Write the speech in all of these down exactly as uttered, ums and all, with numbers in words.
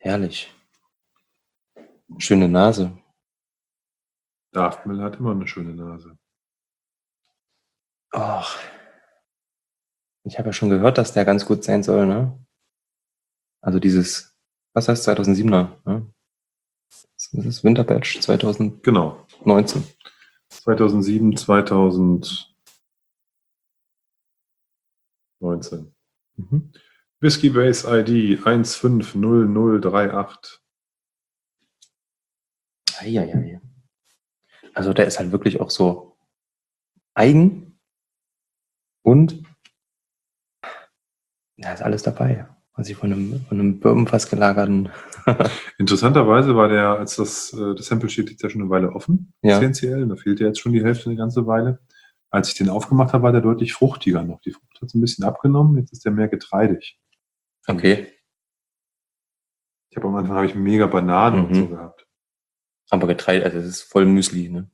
Herrlich. Schöne Nase. Daftmüll hat immer eine schöne Nase. Och. Ich habe ja schon gehört, dass der ganz gut sein soll, ne? Also dieses, was heißt zweitausendsiebener, ne? Das ist Winterbatch zweitausendneunzehn. Genau. zweitausendsieben, zweitausendneunzehn. Mhm. Whiskey Base I D eins fünf null null drei acht. Eieiei. Also der ist halt wirklich auch so eigen und da ist alles dabei. Was ich von einem, von einem Bourbonfass gelagerten. Interessanterweise war der, als das, äh, das Sample steht jetzt ja schon eine Weile offen, Ja. C N C L, da fehlt ja jetzt schon die Hälfte eine ganze Weile. Als ich den aufgemacht habe, war der deutlich fruchtiger noch. Die Frucht hat es ein bisschen abgenommen, jetzt ist der mehr getreidig. Okay. Ich habe am Anfang habe ich mega Bananen Mhm. und so gehabt. Aber Getreide, also es ist voll Müsli, ne?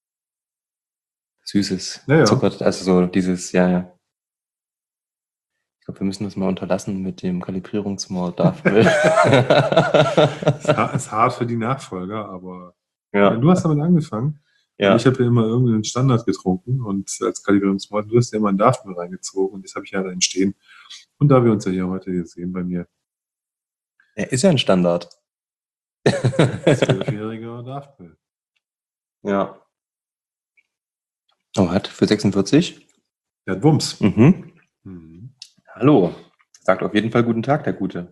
Süßes, Ja, ja. zuckert, also so dieses, ja, ja. Ich glaube, wir müssen das mal unterlassen mit dem Kalibrierungsmord Daftmüll. Ist ha- ist hart für die Nachfolger, aber Ja. du hast damit angefangen. Ja. Und ich habe ja immer irgendeinen Standard getrunken und als Kalibrierungsmord, du hast ja immer einen Daftmüll reingezogen und das habe ich ja da stehen. Und da wir uns ja hier heute hier sehen bei mir, Er ist ja ein Standard. zwölfjähriger Daftmüll. Ja. Oh, hat für sechsundvierzig. Der hat Wumms. Mhm. Mhm. Hallo. Sagt auf jeden Fall guten Tag, der Gute.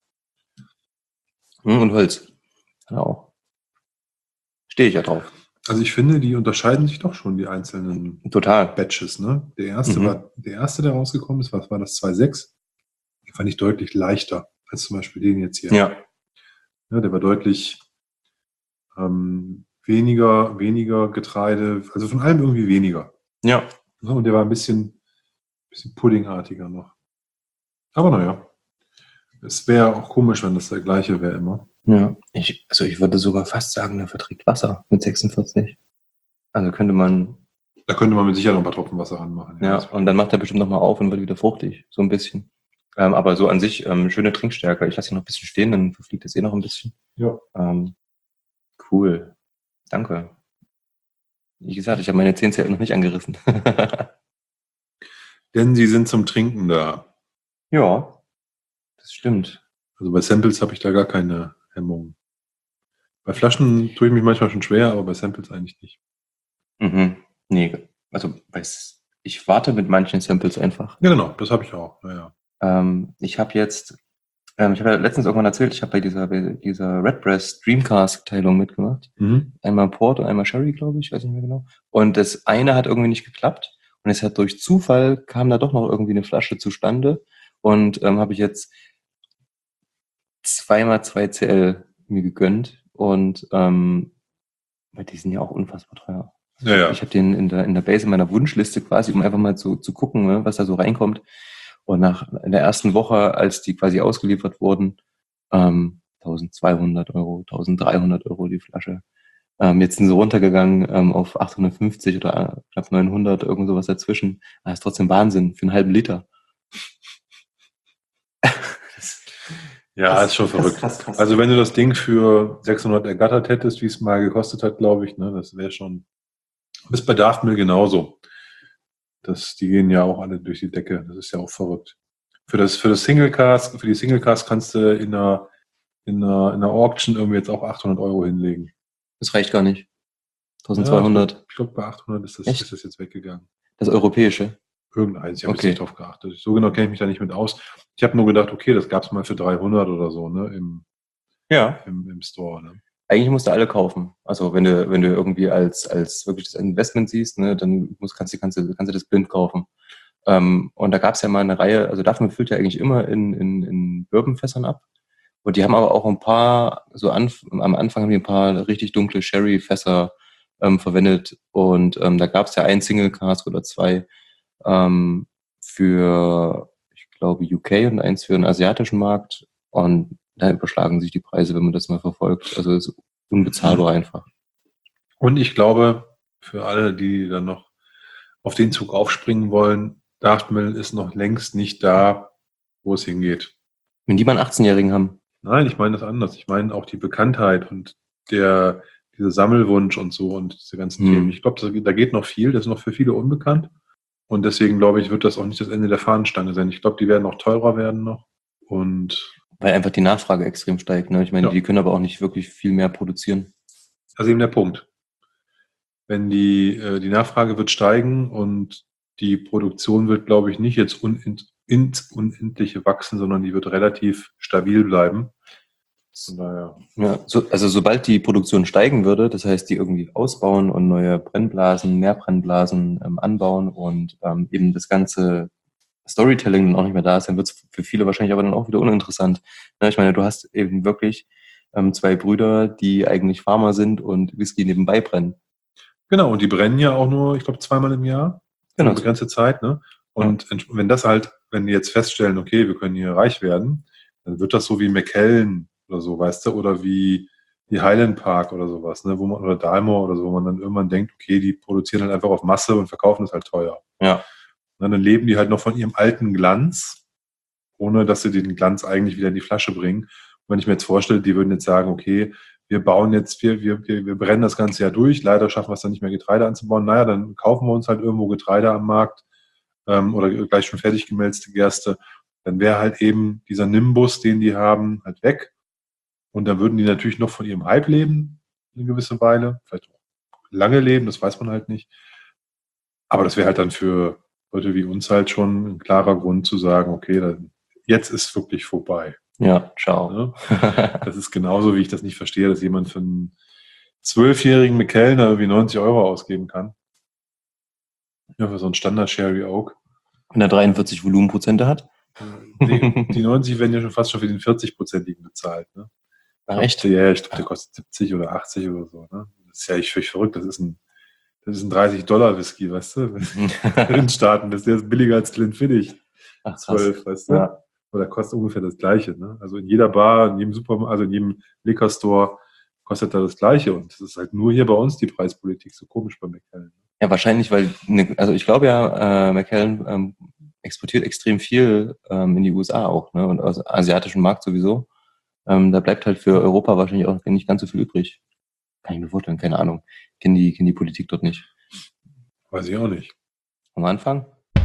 Hm, und Holz. Genau. Stehe ich ja drauf. Also ich finde, die unterscheiden sich doch schon, die einzelnen Total. Batches. Ne? Der erste Mhm. war, der erste, der rausgekommen ist, was war das, zwei Komma sechs? Den fand ich deutlich leichter als zum Beispiel den jetzt hier. Ja. Ja, der war deutlich ähm, weniger, weniger Getreide, also von allem irgendwie weniger. Ja. Ja, und der war ein bisschen, bisschen puddingartiger noch. Aber naja, es wäre auch komisch, wenn das der gleiche wäre immer. Ja. Ich, also ich würde sogar fast sagen, der verträgt Wasser mit sechsundvierzig. Also könnte man, Da könnte man mit Sicherheit noch ein paar Tropfen Wasser ranmachen. ja, das und dann macht er bestimmt nochmal auf und wird wieder fruchtig. So ein bisschen. Ähm, aber so an sich, ähm, schöne Trinkstärke. Ich lasse ihn noch ein bisschen stehen, dann verfliegt es eh noch ein bisschen. Ja. Ähm, cool. Danke. Wie gesagt, ich habe meine zehn Zellen noch nicht angerissen. Denn sie sind zum Trinken da. Ja, das stimmt. Also bei Samples habe ich da gar keine Hemmung. Bei Flaschen tue ich mich manchmal schon schwer, aber bei Samples eigentlich nicht. Mhm. Nee, also weiß, ich warte mit manchen Samples einfach. Ja, genau, das habe ich auch. Ja, ja. Ähm, ich habe jetzt, ähm, ich habe ja letztens irgendwann erzählt, ich habe bei dieser, bei dieser Redbreast Dreamcast-Teilung mitgemacht. Mhm. Einmal Port und einmal Sherry, glaube ich, weiß nicht mehr genau. Und das eine hat irgendwie nicht geklappt. Und es hat durch Zufall kam da doch noch irgendwie eine Flasche zustande. Und ähm, habe ich jetzt zweimal zwei C L mir gegönnt. Und ähm, weil die sind ja auch unfassbar teuer. Ja, ja. Ich habe den in der, in der Base in meiner Wunschliste quasi, um einfach mal zu, zu gucken, ne, was da so reinkommt. Und nach in der ersten Woche, als die quasi ausgeliefert wurden, ähm, eintausendzweihundert Euro, eintausenddreihundert Euro die Flasche. Ähm, jetzt sind sie runtergegangen ähm, auf achthundertfünfzig oder äh, knapp neunhundert, irgend sowas dazwischen. Das ist trotzdem Wahnsinn für einen halben Liter. das, Ja, krass, ist schon krass, verrückt. krass, krass. Also wenn du das Ding für sechshundert ergattert hättest, wie es mal gekostet hat, glaube ich, ne, das wäre schon. Ist bei Daftmüll genauso. Das, die gehen ja auch alle durch die Decke. Das ist ja auch verrückt. Für das, für das Single Cask, für die Single Cask kannst du in einer, in einer, in einer Auction irgendwie jetzt auch achthundert Euro hinlegen. Das reicht gar nicht. Ja, eintausendzweihundert. ich glaube, glaub, bei achthundert ist das, Echt? ist das jetzt weggegangen. Das europäische. Irgendeins, ich habe Okay. jetzt nicht drauf geachtet. So genau kenne ich mich da nicht mit aus. Ich habe nur gedacht, okay, das gab es mal für dreihundert oder so, ne, im, Ja. im, im Store, ne. Eigentlich musst du alle kaufen. Also wenn du, wenn du irgendwie als, als wirklich das Investment siehst, ne, dann musst, kannst, du, kannst, du, kannst du das blind kaufen. Ähm, und da gab es ja mal eine Reihe, also Daphne füllt ja eigentlich immer in, in, in Bourbonfässern ab. Und die haben aber auch ein paar, so an, am Anfang haben die ein paar richtig dunkle Sherry-Fässer ähm, verwendet. Und ähm, da gab es ja ein Single Cask oder zwei ähm, für, ich glaube, U K und eins für den asiatischen Markt. Und da überschlagen sich die Preise, wenn man das mal verfolgt. Also es ist unbezahlbar einfach. Und ich glaube, für alle, die dann noch auf den Zug aufspringen wollen, Daftmüll ist noch längst nicht da, wo es hingeht. Wenn die mal einen achtzehnjährigen haben. Nein, ich meine das anders. Ich meine auch die Bekanntheit und der, dieser Sammelwunsch und so und diese ganzen Hm. Themen. Ich glaube, da geht noch viel, das ist noch für viele unbekannt. Und deswegen glaube ich, wird das auch nicht das Ende der Fahnenstange sein. Ich glaube, die werden auch teurer werden noch. Und Weil einfach die Nachfrage extrem steigt. Ne? Ich meine, ja, die können aber auch nicht wirklich viel mehr produzieren. das ist eben der Punkt. Wenn die, äh, die Nachfrage wird steigen und die Produktion wird, glaube ich, nicht jetzt un, ins Unendliche wachsen, sondern die wird relativ stabil bleiben. Von daher. Ja, so, also sobald die Produktion steigen würde, das heißt, die irgendwie ausbauen und neue Brennblasen, mehr Brennblasen ähm, anbauen und ähm, eben das ganze Storytelling dann auch nicht mehr da ist, dann wird es für viele wahrscheinlich aber dann auch wieder uninteressant. Ne, ich meine, du hast eben wirklich ähm, zwei Brüder, die eigentlich Farmer sind und Whisky nebenbei brennen. Genau, und die brennen ja auch nur, ich glaube, zweimal im Jahr. Für Genau. eine begrenzte Zeit, ne? Ja. Und wenn das halt, wenn die jetzt feststellen, okay, wir können hier reich werden, dann wird das so wie McKellen oder so, weißt du, oder wie die Highland Park oder sowas, ne, wo man, oder Dalmor oder so, wo man dann irgendwann denkt, okay, die produzieren halt einfach auf Masse und verkaufen es halt teuer. Ja. Und dann leben die halt noch von ihrem alten Glanz, ohne dass sie den Glanz eigentlich wieder in die Flasche bringen. Und wenn ich mir jetzt vorstelle, die würden jetzt sagen, okay, wir bauen jetzt, wir, wir, wir brennen das ganze Jahr durch, leider schaffen wir es dann nicht mehr, Getreide anzubauen. Naja, dann kaufen wir uns halt irgendwo Getreide am Markt ähm, oder gleich schon fertig gemälzte Gerste. Dann wäre halt eben dieser Nimbus, den die haben, halt weg. Und dann würden die natürlich noch von ihrem Hype leben, eine gewisse Weile, vielleicht auch lange leben, das weiß man halt nicht. Aber das wäre halt dann für Leute wie uns halt schon ein klarer Grund zu sagen, okay, dann, jetzt ist wirklich vorbei. Ja, ciao. Ne? Das ist genauso, wie ich das nicht verstehe, dass jemand für einen zwölfjährigen McKellner irgendwie neunzig Euro ausgeben kann. Ja, für so einen Standard Sherry Oak. Wenn er dreiundvierzig Volumenprozente hat. Nee, die neunzig werden ja schon fast schon für den vierzig-prozentigen bezahlt. Ne? Ach, echt? Ja, ich glaube, der kostet siebzig oder achtzig oder so. Ne? Das ist ja echt völlig verrückt. Das ist ein, das ist ein dreißig Dollar Whisky, weißt du? In Staaten, das ist billiger als Glenfiddich. Ach, krass. zwölf, weißt du? Ja. Oder kostet ungefähr das Gleiche. Ne? Also in jeder Bar, in jedem Supermarkt, also in jedem Liquor Store kostet da das Gleiche. Und das ist halt nur hier bei uns die Preispolitik so komisch bei McKellen. Ja, wahrscheinlich, weil, ne, also ich glaube ja, äh, McKellen ähm, exportiert extrem viel ähm, in die U S A auch, ne? Und aus asiatischen Markt sowieso. Ähm, da bleibt halt für Europa wahrscheinlich auch nicht ganz so viel übrig. Kann ich mir vorstellen, keine Ahnung. Kennen die, kennen die Politik dort nicht. Weiß ich auch nicht. Am Anfang?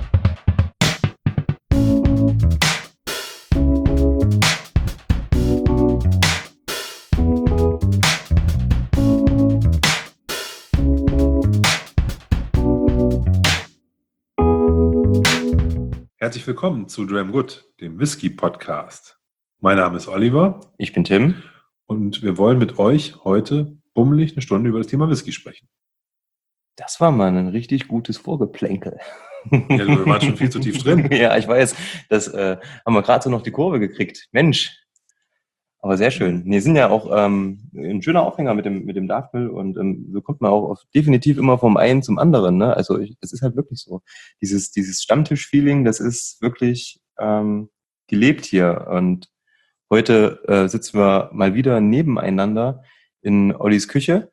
Herzlich willkommen zu Dram Good, dem Whisky-Podcast. Mein Name ist Oliver. Ich bin Tim. Und wir wollen mit euch heute bummelig eine Stunde über das Thema Whisky sprechen. Das war mal ein richtig gutes Vorgeplänkel. Ja, wir waren schon viel zu tief drin. Ja, ich weiß. Das äh, haben wir gerade so noch die Kurve gekriegt. Mensch. Aber sehr schön. Wir sind ja auch ähm, ein schöner Aufhänger mit dem mit dem Darfmill und ähm, so kommt man auch auf, definitiv immer vom einen zum anderen. Ne? Also ich, das ist halt wirklich so. Dieses dieses Stammtisch-Feeling, das ist wirklich ähm, gelebt hier. Und heute äh, sitzen wir mal wieder nebeneinander in Ollis Küche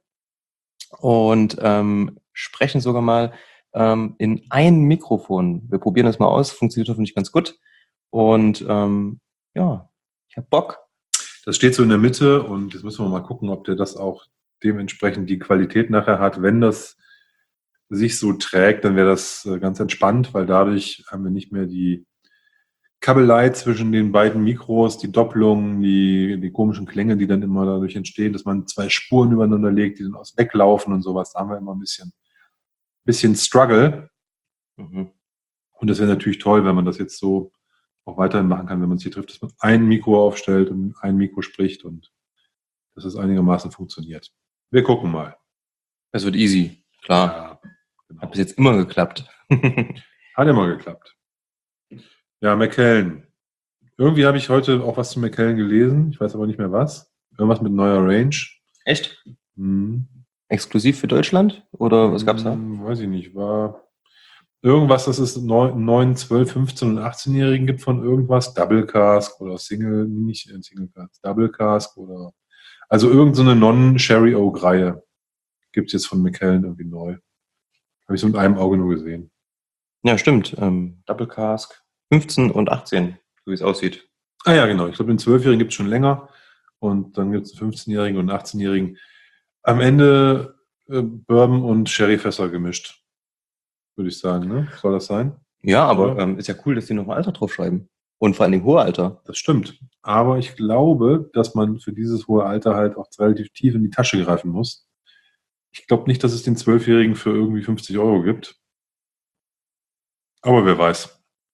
und ähm, sprechen sogar mal ähm, in ein Mikrofon. Wir probieren das mal aus, funktioniert hoffentlich ganz gut. Und ähm, ja, ich hab Bock. Das steht so in der Mitte und jetzt müssen wir mal gucken, ob der das auch dementsprechend die Qualität nachher hat. Wenn das sich so trägt, dann wäre das ganz entspannt, weil dadurch haben wir nicht mehr die Kabelei zwischen den beiden Mikros, die Doppelungen, die, die komischen Klänge, die dann immer dadurch entstehen, dass man zwei Spuren übereinander legt, die dann aus weglaufen und sowas. Da haben wir immer ein bisschen, bisschen Struggle. Mhm. Und das wäre natürlich toll, wenn man das jetzt so auch weiterhin machen kann, wenn man es hier trifft, dass man ein Mikro aufstellt und ein Mikro spricht und dass es einigermaßen funktioniert. Wir gucken mal. Es wird easy, klar. Ja, genau. Hat bis jetzt immer geklappt. Hat immer geklappt. Ja, McKellen. Irgendwie habe ich heute auch was zu McKellen gelesen. Ich weiß aber nicht mehr was. Irgendwas mit neuer Range. Echt? Hm. Exklusiv für Deutschland? Oder was gab's da? Hm, weiß ich nicht. War irgendwas, dass es neun, zwölf, fünfzehn und achtzehn-Jährigen gibt von irgendwas. Double Cask oder Single, nicht Single Cask, Double Cask oder also irgendeine so Non-Sherry Oak-Reihe gibt es jetzt von McKellen irgendwie neu. Habe ich so mit einem Auge nur gesehen. Ja, stimmt. Ähm, Double Cask. fünfzehn und achtzehn, so wie es aussieht. Ah ja, genau. Ich glaube, den Zwölfjährigen gibt es schon länger und dann gibt es einen fünfzehnjährigen und einen achtzehnjährigen. Am Ende äh, Bourbon und Sherryfässer gemischt, würde ich sagen. Ne? Soll das sein? Ja, aber Oder? ähm, ist ja cool, dass die noch ein Alter draufschreiben. Und vor allen Dingen hohe Alter. Das stimmt. Aber ich glaube, dass man für dieses hohe Alter halt auch relativ tief in die Tasche greifen muss. Ich glaube nicht, dass es den Zwölfjährigen für irgendwie fünfzig Euro gibt. Aber wer weiß.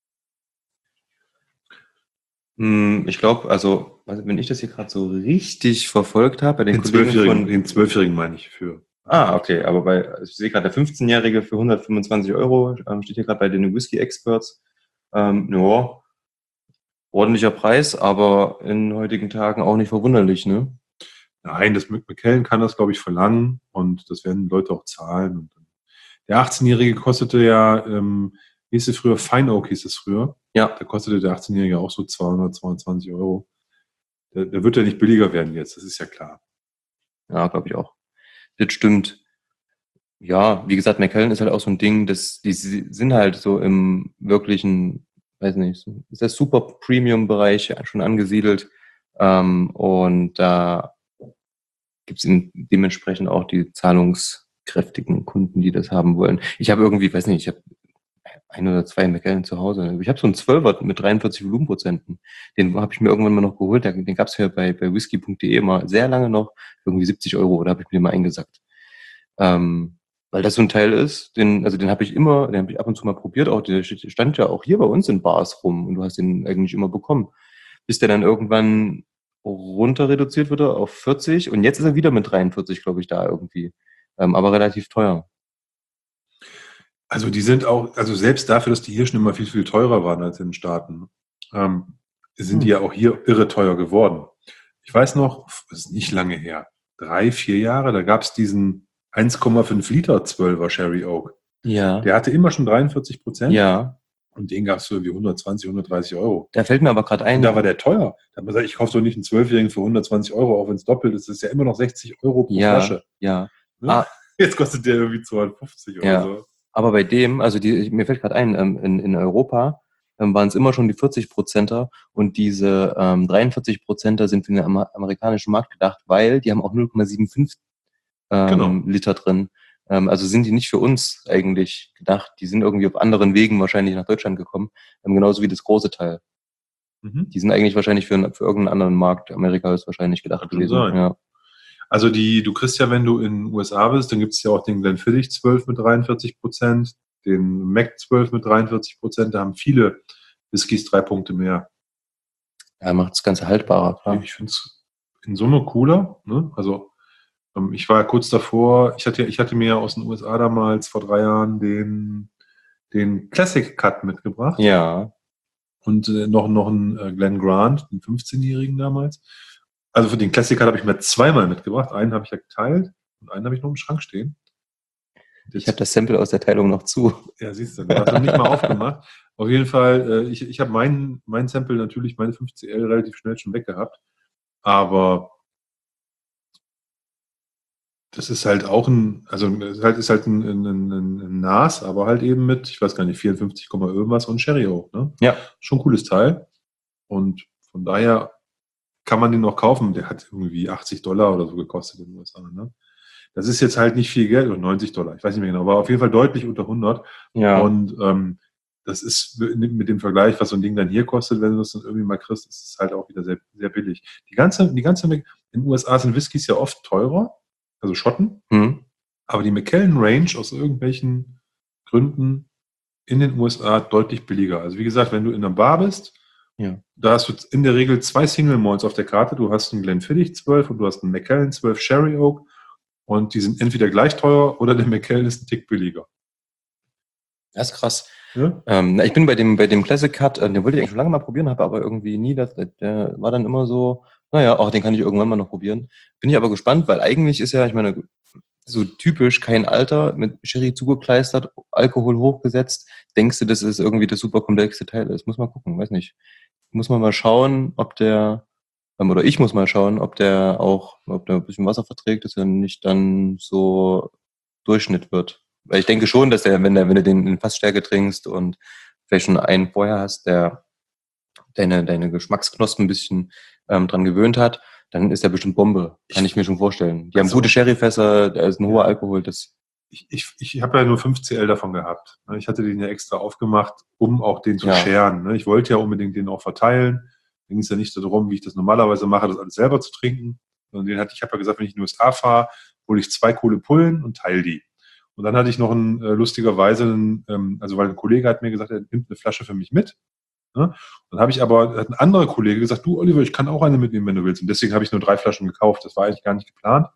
Hm, ich glaube, also, also, wenn ich das hier gerade so richtig verfolgt habe, bei den Den Kollegen Zwölfjährigen, von. den Zwölfjährigen meine ich für. Ah, okay, aber bei, also ich sehe gerade, der fünfzehnjährige für hundertfünfundzwanzig Euro ähm, steht hier gerade bei den Whisky Experts. Ähm, ja, ordentlicher Preis, aber in heutigen Tagen auch nicht verwunderlich, ne? Nein, das McKellen kann das, glaube ich, verlangen und das werden Leute auch zahlen. Und der achtzehnjährige kostete ja, ähm, hieß es früher, Fine Oak hieß es früher. Ja. Da kostete der achtzehnjährige auch so zweihundert, zweihundertzwanzig Euro. Der, der wird ja nicht billiger werden jetzt, das ist ja klar. Ja, glaube ich auch. Das stimmt. Ja, wie gesagt, McKellen ist halt auch so ein Ding, das, die sind halt so im wirklichen, weiß nicht, so- ist der super Premium-Bereich schon angesiedelt. Ähm, und da gibt es dementsprechend auch die zahlungskräftigen Kunden, die das haben wollen. Ich habe irgendwie, weiß nicht, ich habe ein oder zwei McKellen zu Hause. Ich habe so einen Zwölfer mit dreiundvierzig Volumenprozenten. Den habe ich mir irgendwann mal noch geholt. Den gab es ja bei, bei whisky punkt de mal sehr lange noch, irgendwie siebzig Euro, da habe ich mir den mal eingesackt. Ähm, weil das so ein Teil ist, den, also den habe ich immer, den habe ich ab und zu mal probiert, auch der stand ja auch hier bei uns in Bars rum und du hast den eigentlich immer bekommen. Bis der dann irgendwann runter reduziert wurde auf vierzig und jetzt ist er wieder mit dreiundvierzig, glaube ich, da irgendwie. Ähm, aber relativ teuer. Also die sind auch, also selbst dafür, dass die hier schon immer viel, viel teurer waren als in den Staaten, ähm, sind die Hm. ja auch hier irre teuer geworden. Ich weiß noch, das ist nicht lange her, drei, vier Jahre, da gab es diesen eins Komma fünf Liter zwölfer Sherry Oak. Ja, Der hatte immer schon dreiundvierzig Prozent ja. und den gab es für irgendwie hundertzwanzig, hundertdreißig Euro. Da fällt mir aber gerade Und da war ein, der teuer. Da hat man gesagt, ich kaufe doch nicht einen Zwölfjährigen für hundertzwanzig Euro, auch wenn es doppelt ist. Das ist ja immer noch sechzig Euro pro ja, Flasche. ja. Ne? Ah, Jetzt kostet der irgendwie zweihundertfünfzig oder ja. so. Aber bei dem, also die, mir fällt gerade ein, ähm, in, in Europa ähm, waren es immer schon die vierzig Prozenter und diese ähm, dreiundvierzig Prozenter sind für den Amer amerikanischen Markt gedacht, weil die haben auch null Komma fünfundsiebzig ähm, Genau. Liter drin. Ähm, also sind die nicht für uns eigentlich gedacht. Die sind irgendwie auf anderen Wegen wahrscheinlich nach Deutschland gekommen, ähm, genauso wie das große Teil. Mhm. Die sind eigentlich wahrscheinlich für, für irgendeinen anderen Markt. Amerika ist wahrscheinlich gedacht Kann schon gewesen. sein. Ja. Also die, du kriegst ja, wenn du in den U S A bist, dann gibt es ja auch den Glenfiddich zwölf mit dreiundvierzig Prozent, den Mac zwölf mit dreiundvierzig Prozent. Da haben viele Whiskys drei Punkte mehr. Ja, macht das Ganze haltbarer, klar. Ich finde es in Summe cooler. Ne? Also ähm, ich war ja kurz davor, ich hatte, ich hatte mir aus den U S A damals vor drei Jahren den, den Classic Cut mitgebracht Ja. und äh, noch, noch einen äh, Glen Grant, den fünfzehnjährigen damals. Also für den Classic Cut habe ich mir zweimal mitgebracht. Einen habe ich ja geteilt und einen habe ich noch im Schrank stehen. Ich habe das Sample aus der Teilung noch zu. Ja, siehst du, du hast noch nicht mal aufgemacht. Auf jeden Fall, äh, ich, ich habe mein, mein Sample natürlich, meine fünf C L relativ schnell schon weggehabt. Aber das ist halt auch ein, also es ist halt, ist halt ein, ein, ein, ein Nas, aber halt eben mit, ich weiß gar nicht, vierundfünfzig, irgendwas und Sherry Oak. Ne? Ja. Schon ein cooles Teil. Und von daher kann man den noch kaufen. Der hat irgendwie achtzig Dollar oder so gekostet in den U S A. Ne? Das ist jetzt halt nicht viel Geld, oder neunzig Dollar, ich weiß nicht mehr genau, aber auf jeden Fall deutlich unter hundert. Ja. Und ähm, das ist mit dem Vergleich, was so ein Ding dann hier kostet, wenn du das dann irgendwie mal kriegst, ist es halt auch wieder sehr, sehr billig. Die ganze, die ganze, in den U S A sind Whiskys ja oft teurer, also Schotten, Hm. aber die Macallan Range aus irgendwelchen Gründen in den U S A deutlich billiger. Also wie gesagt, wenn du in einer Bar bist, Ja. da hast du in der Regel zwei Single Malts auf der Karte. Du hast einen Glenfiddich zwölf und du hast einen Macallan zwölf Sherry Oak. Und die sind entweder gleich teuer oder der Macallan ist ein Tick billiger. Das ist krass. Ja? Ähm, ich bin bei dem, bei dem Classic Cut, äh, den wollte ich eigentlich schon lange mal probieren, habe aber irgendwie nie, das, der war dann immer so, naja, auch den kann ich irgendwann mal noch probieren. Bin ich aber gespannt, weil eigentlich ist ja, ich meine, so typisch kein Alter, mit Sherry zugekleistert, Alkohol hochgesetzt. Denkst du, dass es irgendwie das super komplexe Teil ist? Muss mal gucken, weiß nicht. Muss man mal schauen, ob der, ähm, oder ich muss mal schauen, ob der auch, ob der ein bisschen Wasser verträgt, dass er nicht dann so Durchschnitt wird. Weil ich denke schon, dass der, wenn der, wenn du den in Fassstärke trinkst und vielleicht schon einen vorher hast, der, deine, deine Geschmacksknospen ein bisschen ähm, dran gewöhnt hat, dann ist der bestimmt Bombe. Kann ich mir schon vorstellen. Die haben Also, gute Sherryfässer, da ist ein hoher ja. Alkohol, das Ich, ich, ich habe ja nur fünf C L davon gehabt. ne? Ich hatte den ja extra aufgemacht, um auch den zu Ja. scheren. ne? Ich wollte ja unbedingt den auch verteilen. Da ging es ja nicht so darum, wie ich das normalerweise mache, das alles selber zu trinken. Sondern den hatte ich habe ja gesagt, wenn ich in die U S A fahre, hole ich zwei Kohle Pullen und teile die. Und dann hatte ich noch ein, äh, lustigerweise, einen, ähm, also weil ein Kollege hat mir gesagt, er nimmt eine Flasche für mich mit. Ne? Dann habe ich aber, hat ein anderer Kollege gesagt, du Oliver, ich kann auch eine mitnehmen, wenn du willst. Und deswegen habe ich nur drei Flaschen gekauft. Das war eigentlich gar nicht geplant.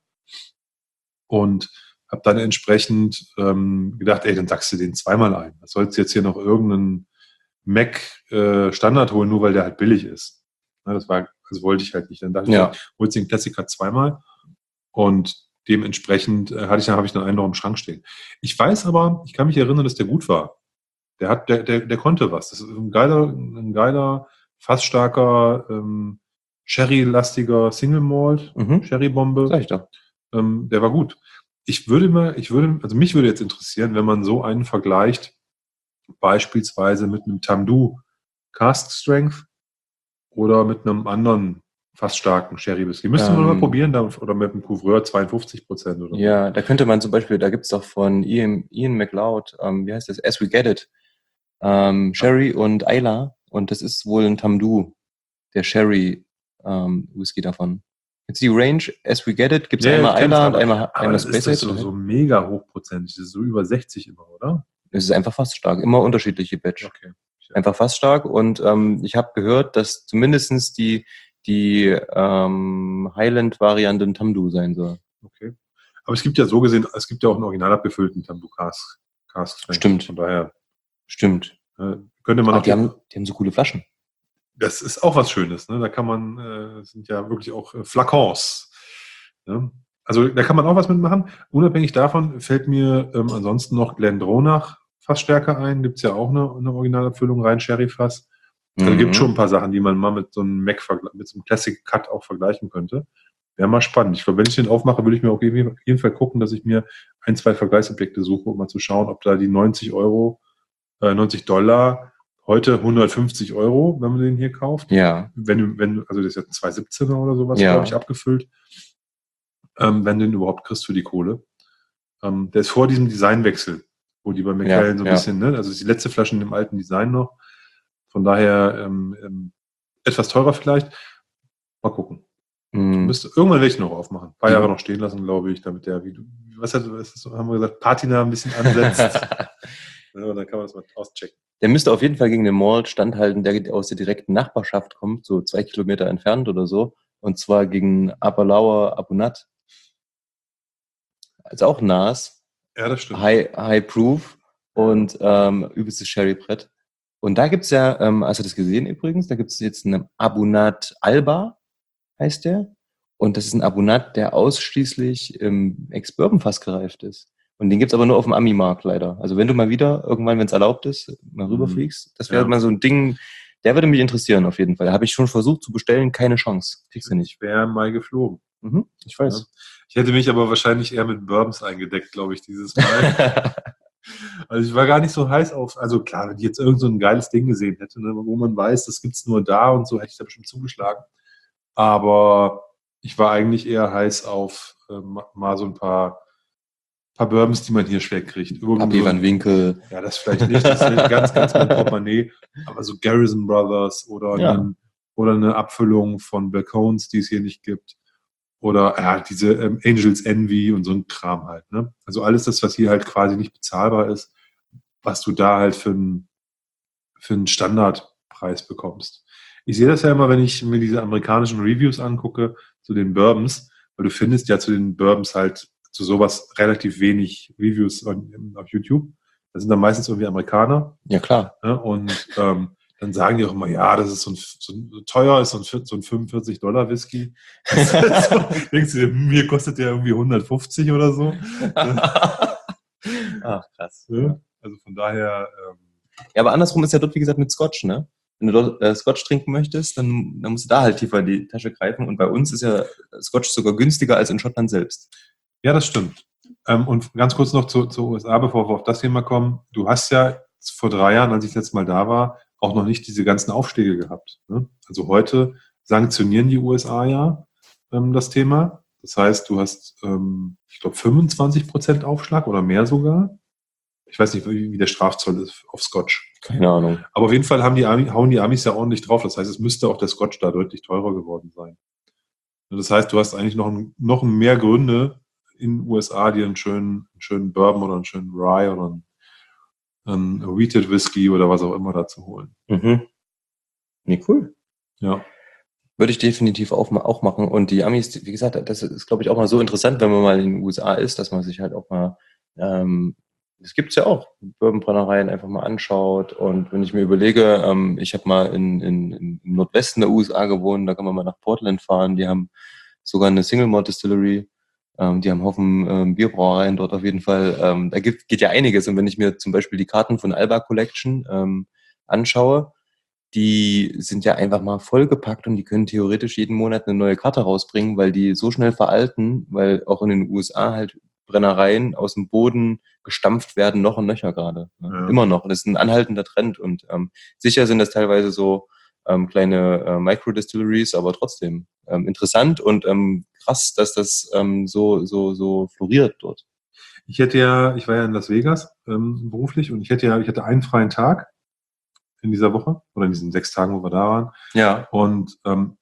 Und habe dann entsprechend ähm, gedacht, ey, dann sagst du den zweimal ein. Was sollst du jetzt hier noch irgendeinen Mac äh, Standard holen, nur weil der halt billig ist? Ne, das war, das wollte ich halt nicht. Dann dachte Ja. ich, holst den Klassiker zweimal und dementsprechend äh, hatte ich, habe ich dann einen noch im Schrank stehen. Ich weiß aber, ich kann mich erinnern, dass der gut war. Der hat, der, der, der konnte was. Das ist ein geiler, ein geiler, fast starker, ähm, Sherry-lastiger Single Malt, Mhm. Sherry-Bombe. Sag ich doch. Ähm, der war gut. Ich würde mal, ich würde, also mich würde jetzt interessieren, wenn man so einen vergleicht, beispielsweise mit einem Tamdhu Cask Strength oder mit einem anderen fast starken Sherry Whisky. Müsste man mal Ähm, probieren, da, oder mit einem Couvreur zweiundfünfzig Prozent oder so. Ja, da könnte man zum Beispiel, da gibt's doch von Ian, Ian McLeod, ähm, wie heißt das? As We Get It, ähm, Sherry und Isla. Und das ist wohl ein Tamdhu, der Sherry ähm, Whisky davon. Jetzt die Range, As We Get It, gibt's Ja, ja, ich einmal kenn's, Isla und aber, einmal, aber einmal das ist das Space so, Age. so mega hochprozentig. Das ist so über sechzig immer, oder? Es ist einfach fast stark, immer unterschiedliche Batch. Okay. Einfach fast stark. Und ähm, ich habe gehört, dass zumindestens die, die ähm, Highland-Variante ein Tamdhu sein soll. Okay. Aber es gibt ja so gesehen, es gibt ja auch einen original abgefüllten Tamdhu Cask. Cask Strength. Stimmt. Von daher Stimmt. äh, könnte man Ah, auch die, haben, die haben so coole Flaschen. Das ist auch was Schönes. Ne? Da kann man, äh, sind ja wirklich auch äh, Flakons. Ne? Also da kann man auch was mitmachen. Unabhängig davon fällt mir ähm, ansonsten noch Glendronach Fassstärke ein. Gibt es ja auch eine, eine Originalabfüllung, rein Sherry-Fass. Also Mhm. gibt schon ein paar Sachen, die man mal mit so einem Mac, mit so einem Classic Cut auch vergleichen könnte. Wäre mal spannend. Ich glaube, wenn ich den aufmache, würde ich mir auf jeden Fall gucken, dass ich mir ein, zwei Vergleichsobjekte suche, um mal zu schauen, ob da die neunzig Euro, äh, neunzig Dollar heute hundertfünfzig Euro, wenn man den hier kauft. Ja. Wenn, wenn, also das ist ja ein zwei siebzehner oder sowas, Ja. glaube ich, abgefüllt. Ähm, wenn du den überhaupt kriegst für die Kohle. Ähm, der ist vor diesem Designwechsel, wo die bei McKellen Ja, so ein ja. bisschen, ne, also ist die letzte Flasche in dem alten Design noch. Von daher ähm, ähm, etwas teurer vielleicht. Mal gucken. Mhm. Müsste, irgendwann werde ich noch aufmachen. Ein paar Die- Jahre noch stehen lassen, glaube ich, damit der, wie du, was hat, was ist, haben wir gesagt, Patina ein bisschen ansetzt. Ja, und dann kann man das mal auschecken. Der müsste auf jeden Fall gegen den Malt standhalten, der aus der direkten Nachbarschaft kommt, so zwei Kilometer entfernt oder so. Und zwar gegen Aberlauer Abunat. Also auch Nas. Ja, das stimmt. High, High Proof und ähm, übelstes Sherry-Brett. Und da gibt's ja, ähm, hast du das gesehen übrigens? Da gibt's jetzt einen Abunat Alba, heißt der. Und das ist ein Abunat, der ausschließlich im Ex-Bourbon-Fass gereift ist. Und den gibt's aber nur auf dem Ami-Markt leider. Also wenn du mal wieder, irgendwann, wenn es erlaubt ist, mal Mhm. rüberfliegst, das wäre Ja. mal so ein Ding, der würde mich interessieren auf jeden Fall. Da habe ich schon versucht zu bestellen, keine Chance. Kriegst du nicht. Ich wäre mal geflogen. Mhm, ich weiß. Ja. Ich hätte mich aber wahrscheinlich eher mit Bourbons eingedeckt, glaube ich, dieses Mal. Also ich war gar nicht so heiß auf, also klar, wenn ich jetzt irgend so ein geiles Ding gesehen hätte, ne, wo man weiß, das gibt's nur da und so, hätte ich da bestimmt zugeschlagen. Aber ich war eigentlich eher heiß auf äh, ma- mal so ein paar, paar Bourbons, die man hier schwer kriegt. Irgendwo Papi so- Van Winkel. Ja, das vielleicht nicht, das ist ganz, ganz mein Portemonnaie. Aber so Garrison Brothers oder, Ja. einen, oder eine Abfüllung von Balcones, die es hier nicht gibt. Oder ja, diese ähm, Angels Envy und so ein Kram halt. Ne? Also alles das, was hier halt quasi nicht bezahlbar ist, was du da halt für einen für einen Standardpreis bekommst. Ich sehe das ja immer, wenn ich mir diese amerikanischen Reviews angucke zu den Bourbons, weil du findest ja zu den Bourbons halt zu sowas relativ wenig Reviews on, auf YouTube. Das sind dann meistens irgendwie Amerikaner. Ja, klar. Ne? Und ähm, dann sagen die auch immer, ja, das ist so ein, so ein so teuer ist so ein, so ein fünfundvierzig Dollar Whisky. Das ist so, denkst du dir, hm, hier kostet der irgendwie hundertfünfzig oder so. Ach, krass. Ja? Also von daher, ähm, Ja, aber andersrum ist ja dort, wie gesagt, mit Scotch, ne? Wenn du dort äh, Scotch trinken möchtest, dann, dann musst du da halt tiefer in die Tasche greifen. Und bei uns ist ja Scotch sogar günstiger als in Schottland selbst. ja, das stimmt. Ähm, und ganz kurz noch zu, zu U S A, bevor wir auf das Thema kommen. Du hast ja vor drei Jahren, als ich letztes Mal da war, auch noch nicht diese ganzen Aufschläge gehabt. Ne? Also heute sanktionieren die U S A ja ähm, das Thema. Das heißt, du hast, ähm, ich glaube, fünfundzwanzig Prozent Aufschlag oder mehr sogar. Ich weiß nicht, wie, wie der Strafzoll ist auf Scotch. Keine Ahnung. Aber auf jeden Fall haben die Ami, hauen die Amis ja ordentlich drauf. Das heißt, es müsste auch der Scotch da deutlich teurer geworden sein. Das heißt, du hast eigentlich noch, ein, noch mehr Gründe in den U S A, dir einen schönen, einen schönen Bourbon oder einen schönen Rye oder einen, einen Wheated Whisky oder was auch immer da zu holen. Mhm. Nee, cool. Ja. Würde ich definitiv auch, auch machen. Und die Amis, wie gesagt, das ist, glaube ich, auch mal so interessant, wenn man mal in den U S A ist, dass man sich halt auch mal, ähm, das gibt's ja auch, Bourbonbrennereien einfach mal anschaut. Und wenn ich mir überlege, ähm, ich habe mal in, in, im Nordwesten der U S A gewohnt, da kann man mal nach Portland fahren. Die haben sogar eine Single Malt Distillery. Ähm, die haben einen Haufen ähm, Bierbrauereien dort auf jeden Fall. Ähm, da gibt, geht ja einiges. Und wenn ich mir zum Beispiel die Karten von Alba Collection ähm, anschaue, die sind ja einfach mal vollgepackt und die können theoretisch jeden Monat eine neue Karte rausbringen, weil die so schnell veralten, weil auch in den U S A halt Brennereien aus dem Boden gestampft werden, noch und nöcher gerade. Ne? Ja. Immer noch. Das ist ein anhaltender Trend und ähm, sicher sind das teilweise so ähm, kleine äh, Micro-Distilleries, aber trotzdem ähm, interessant und ähm, krass, dass das ähm, so, so, so floriert dort. Ich hätte ja, ich war ja in Las Vegas ähm, beruflich und ich hätte ja, ich hatte einen freien Tag in dieser Woche oder in diesen sechs Tagen, wo wir da waren. Ja. Und ähm,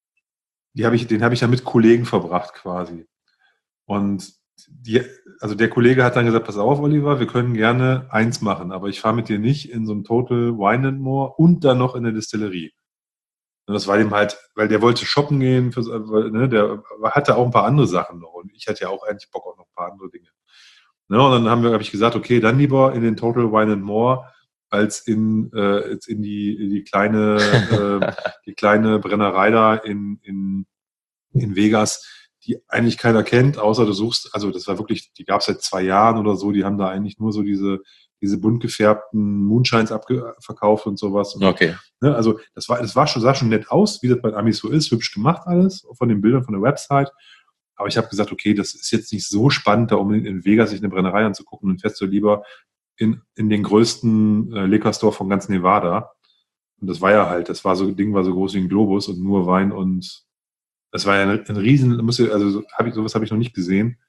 die habe ich, den habe ich ja mit Kollegen verbracht quasi. Und die, also der Kollege hat dann gesagt, pass auf, Oliver, wir können gerne eins machen, aber ich fahre mit dir nicht in so ein Total Wine and More und dann noch in eine Distillerie. Und das war dem halt, weil der wollte shoppen gehen, für, weil, ne, der hatte auch ein paar andere Sachen noch und ich hatte ja auch eigentlich Bock auf noch ein paar andere Dinge. Ne, und dann haben wir, habe ich gesagt, okay, dann lieber in den Total Wine and More als in, äh, jetzt in die, in die kleine, äh, die kleine Brennerei da in, in, in Vegas, die eigentlich keiner kennt, außer du suchst, also das war wirklich, die gab es seit zwei Jahren oder so, die haben da eigentlich nur so diese, diese bunt gefärbten Moonshines abge- verkauft und sowas. Und, Okay. ne, also das war, das war schon, sah schon nett aus, wie das bei Amis so ist, hübsch gemacht alles, von den Bildern von der Website. Aber ich habe gesagt, okay, das ist jetzt nicht so spannend, da unbedingt in Vegas sich eine Brennerei anzugucken und fährst du lieber in, in den größten äh, Liquor Store von ganz Nevada. Und das war ja halt, das war so, Ding war so groß wie ein Globus und nur Wein und das war ja ein, ein riesen, muss ich, also hab ich, sowas habe ich noch nicht gesehen.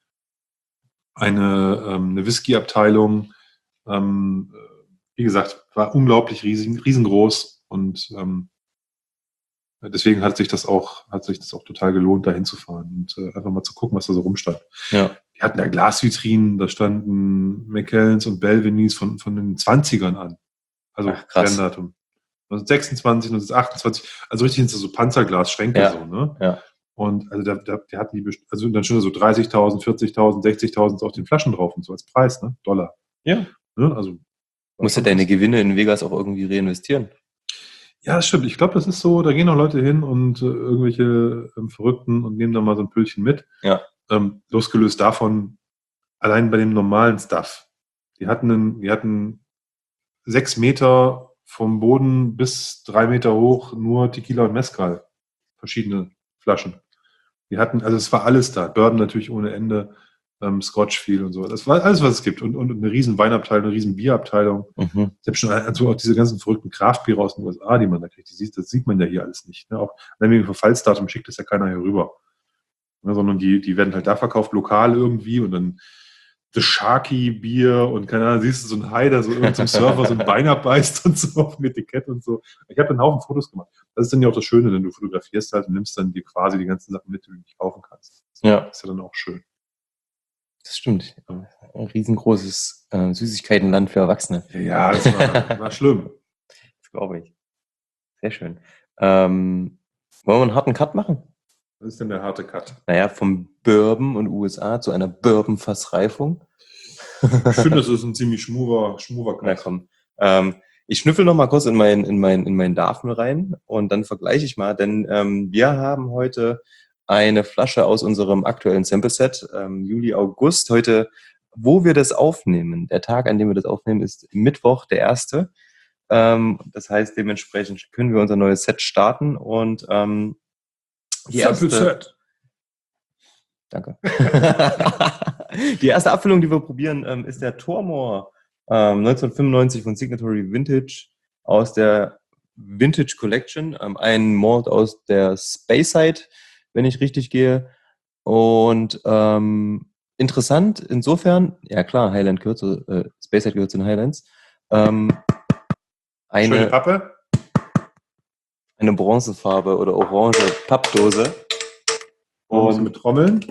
Eine, ähm, eine Whisky-Abteilung, ähm, wie gesagt, war unglaublich riesig, riesengroß und ähm, deswegen hat sich das auch, hat sich das auch total gelohnt, da hinzufahren und äh, einfach mal zu gucken, was da so rumstand. Ja. Die hatten da Glasvitrinen, da standen Macallans und Belvinis von, von den zwanzigern an. Also Ach, krass. Brenndatum. neunzehnhundertsechsundzwanzig, neunzehnhundertachtundzwanzig, also richtig hinter so Panzerglasschränke Ja. so, ne? Ja. Und also da, da, die hatten die, best- also dann schon so dreißigtausend, vierzigtausend, sechzigtausend auf den Flaschen drauf und so als Preis, ne? Dollar. Ja. Ne? Also Musst du deine Gewinne in Vegas auch irgendwie reinvestieren? ja, das stimmt. Ich glaube, das ist so, da gehen auch Leute hin und äh, irgendwelche ähm, Verrückten und nehmen da mal so ein Püllchen mit. Ja. Ähm, losgelöst davon, allein bei dem normalen Stuff. Die hatten, einen, die hatten sechs Meter vom Boden bis drei Meter hoch nur Tequila und Mezcal. Verschiedene Flaschen. Die hatten, also es war alles da. Bourbon natürlich ohne Ende, ähm, Scotch viel und so. Das war alles, was es gibt. Und, und eine riesen Weinabteilung, eine riesen Bierabteilung. Mhm. Selbst schon also auch diese ganzen verrückten Craftbiere aus den U S A, die man da kriegt, die sieht, das sieht man ja hier alles nicht. Ne? Auch wenn wegen Verfallsdatum schickt das ja keiner hier rüber. Ne? Sondern die, die werden halt da verkauft, lokal irgendwie und dann The Sharky Bier und keine Ahnung, siehst du so ein Hai, der so irgendein Surfer so ein Bein abbeißt und so auf dem Etikett und so. Ich habe einen Haufen Fotos gemacht. Das ist dann ja auch das Schöne, wenn du fotografierst halt und nimmst dann dir quasi die ganzen Sachen mit, die du nicht kaufen kannst. Ja. Das ist ja dann auch schön. Das stimmt. Ein riesengroßes äh, Süßigkeitenland für Erwachsene. Ja, das war, war schlimm. Das glaube ich. Sehr schön. Ähm, wollen wir einen harten Cut machen? Was ist denn der harte Cut? Naja, vom Bourbon und U S A zu einer Bourbon-Fassreifung. Ich finde, das ist ein ziemlich schmurer, schmurer Cut. Na komm. Ähm, ich schnüffel noch mal kurz in meinen in mein, in mein Darfel rein und dann vergleiche ich mal, denn ähm, wir haben heute eine Flasche aus unserem aktuellen Sample-Set, ähm, Juli, August. Heute, wo wir das aufnehmen, der Tag, an dem wir das aufnehmen, ist Mittwoch, der erste. Ähm, das heißt, dementsprechend können wir unser neues Set starten und ähm, die erste, Sample-Set. Danke. Die erste Abfüllung, die wir probieren, ähm, ist der Tormor ähm, neunzehnhundertfünfundneunzig von Signatory Vintage aus der Vintage Collection, ähm, ein Malt aus der Speyside, wenn ich richtig gehe. Und ähm, interessant insofern, ja klar, Highland gehört zu, äh, Speyside gehört zu den Highlands. Ähm, Schöne eine, Pappe. eine bronzefarbe oder orange Pappdose. Und mit Trommeln.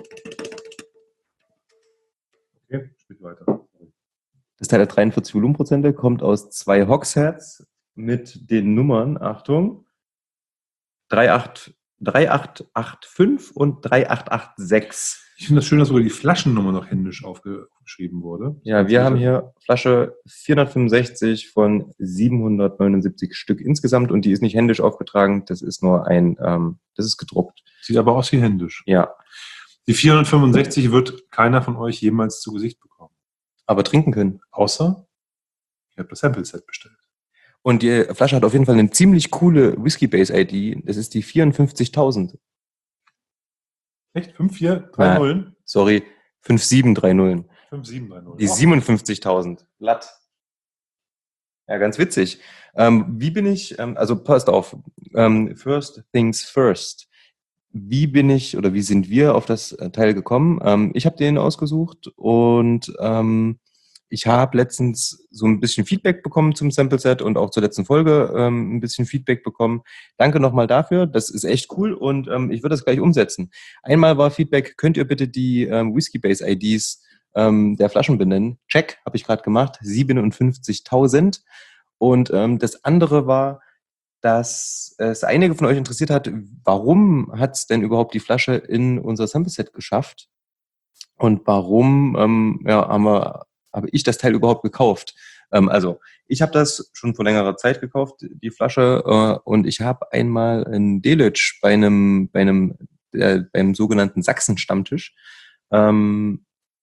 Okay, spielt weiter. Das Teil hat dreiundvierzig Volumenprozente, kommt aus zwei Hogsheads mit den Nummern, Achtung, drei acht acht fünf und drei acht acht sechs. Ich finde das schön, dass sogar die Flaschennummer noch händisch aufgeschrieben wurde. Ja, wir haben hier Flasche vierhundertfünfundsechzig von siebenhundertneunundsiebzig Stück insgesamt und die ist nicht händisch aufgetragen, das ist nur ein, ähm, das ist gedruckt. Sieht aber aus wie händisch. Ja. Die vierhundertfünfundsechzig wird keiner von euch jemals zu Gesicht bekommen. Aber trinken können. Außer, ich habe das Sample-Set bestellt. Und die Flasche hat auf jeden Fall eine ziemlich coole Whisky-Base-I D. Das ist die vierundfünfzigtausend. Echt? fünf vier drei null? Sorry, fünf sieben drei null. fünf sieben drei null. Die siebenundfünfzigtausend. Glatt. Ja, ganz witzig. Ähm, wie bin ich, ähm, also passt auf, ähm, first things first. Wie bin ich oder wie sind wir auf das Teil gekommen? Ähm, ich habe den ausgesucht und ähm, ich habe letztens so ein bisschen Feedback bekommen zum Sample-Set und auch zur letzten Folge ähm, ein bisschen Feedback bekommen. Danke nochmal dafür, das ist echt cool und ähm, ich würde das gleich umsetzen. Einmal war Feedback, könnt ihr bitte die ähm, Whisky-Base-I Ds ähm, der Flaschen benennen? Check, habe ich gerade gemacht, siebenundfünfzigtausend. Und ähm, das andere war, dass es einige von euch interessiert hat, warum hat es denn überhaupt die Flasche in unser Sample-Set geschafft? Und warum ähm, ja, haben wir, habe ich das Teil überhaupt gekauft? Ähm, also ich habe das schon vor längerer Zeit gekauft, die Flasche, äh, und ich habe einmal in Delitzsch bei einem, bei einem, äh, beim sogenannten Sachsen-Stammtisch ähm,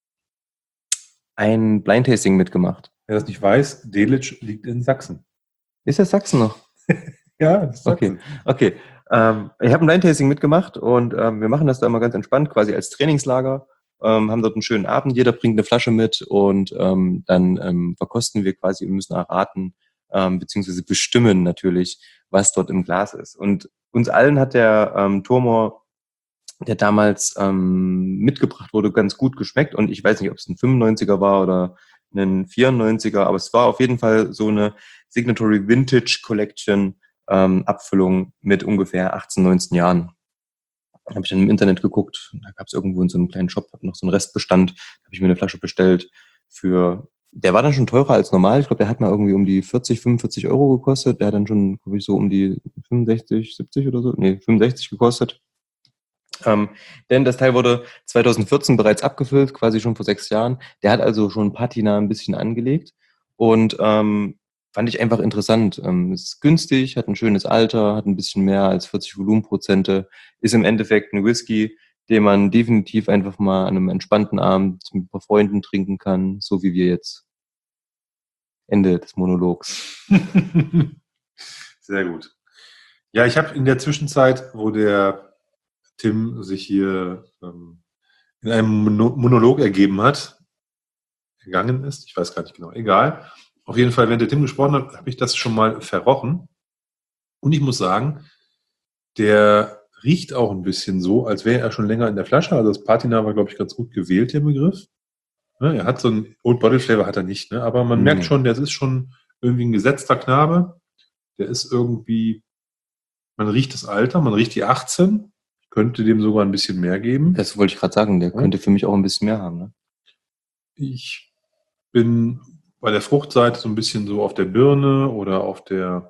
ein Blind-Tasting mitgemacht. Wer das nicht weiß, Delitzsch liegt in Sachsen. Ist das Sachsen noch? Ja, das ist Okay, okay. Ähm, ich habe ein Blind-Tasting mitgemacht und ähm, wir machen das da immer ganz entspannt, quasi als Trainingslager. Ähm, haben dort einen schönen Abend, jeder bringt eine Flasche mit und ähm, dann ähm, verkosten wir quasi und müssen erraten, ähm, beziehungsweise bestimmen natürlich, was dort im Glas ist. Und uns allen hat der ähm, Turmor, der damals ähm, mitgebracht wurde, ganz gut geschmeckt und ich weiß nicht, ob es ein fünfundneunziger war oder ein vierundneunziger, aber es war auf jeden Fall so eine Signatory Vintage Collection ähm, Abfüllung mit ungefähr achtzehn, neunzehn Jahren. Da habe ich dann im Internet geguckt, da gab es irgendwo in so einem kleinen Shop noch so einen Restbestand, da habe ich mir eine Flasche bestellt für, der war dann schon teurer als normal, ich glaube, der hat mal irgendwie um die vierzig, fünfundvierzig Euro gekostet, der hat dann schon, glaube ich, so um die fünfundsechzig, siebzig oder so, nee, fünfundsechzig gekostet. Ähm, denn das Teil wurde zweitausendvierzehn bereits abgefüllt, quasi schon vor sechs Jahren. Der hat also schon Patina ein bisschen angelegt und ähm, fand ich einfach interessant. Ähm, ist günstig, hat ein schönes Alter, hat ein bisschen mehr als vierzig Volumenprozente, ist im Endeffekt ein Whisky, den man definitiv einfach mal an einem entspannten Abend mit ein paar Freunden trinken kann, so wie wir jetzt. Ende des Monologs. Sehr gut. Ja, ich habe in der Zwischenzeit, wo der Tim sich hier ähm, in einem Monolog ergeben hat, gegangen ist, ich weiß gar nicht genau, egal. Auf jeden Fall, wenn der Tim gesprochen hat, habe ich das schon mal verrochen. Und ich muss sagen, der riecht auch ein bisschen so, als wäre er schon länger in der Flasche. Also das Patina war, glaube ich, ganz gut gewählt, der Begriff. Ne, er hat so einen Old Bottle Flavor, hat er nicht, ne? Aber man mhm. merkt schon, das ist schon irgendwie ein gesetzter Knabe. Der ist irgendwie, man riecht das Alter, man riecht die achtzehn. Könnte dem sogar ein bisschen mehr geben. Das wollte ich gerade sagen, der ja. könnte für mich auch ein bisschen mehr haben. Ne? Ich bin bei der Fruchtseite so ein bisschen so auf der Birne oder auf der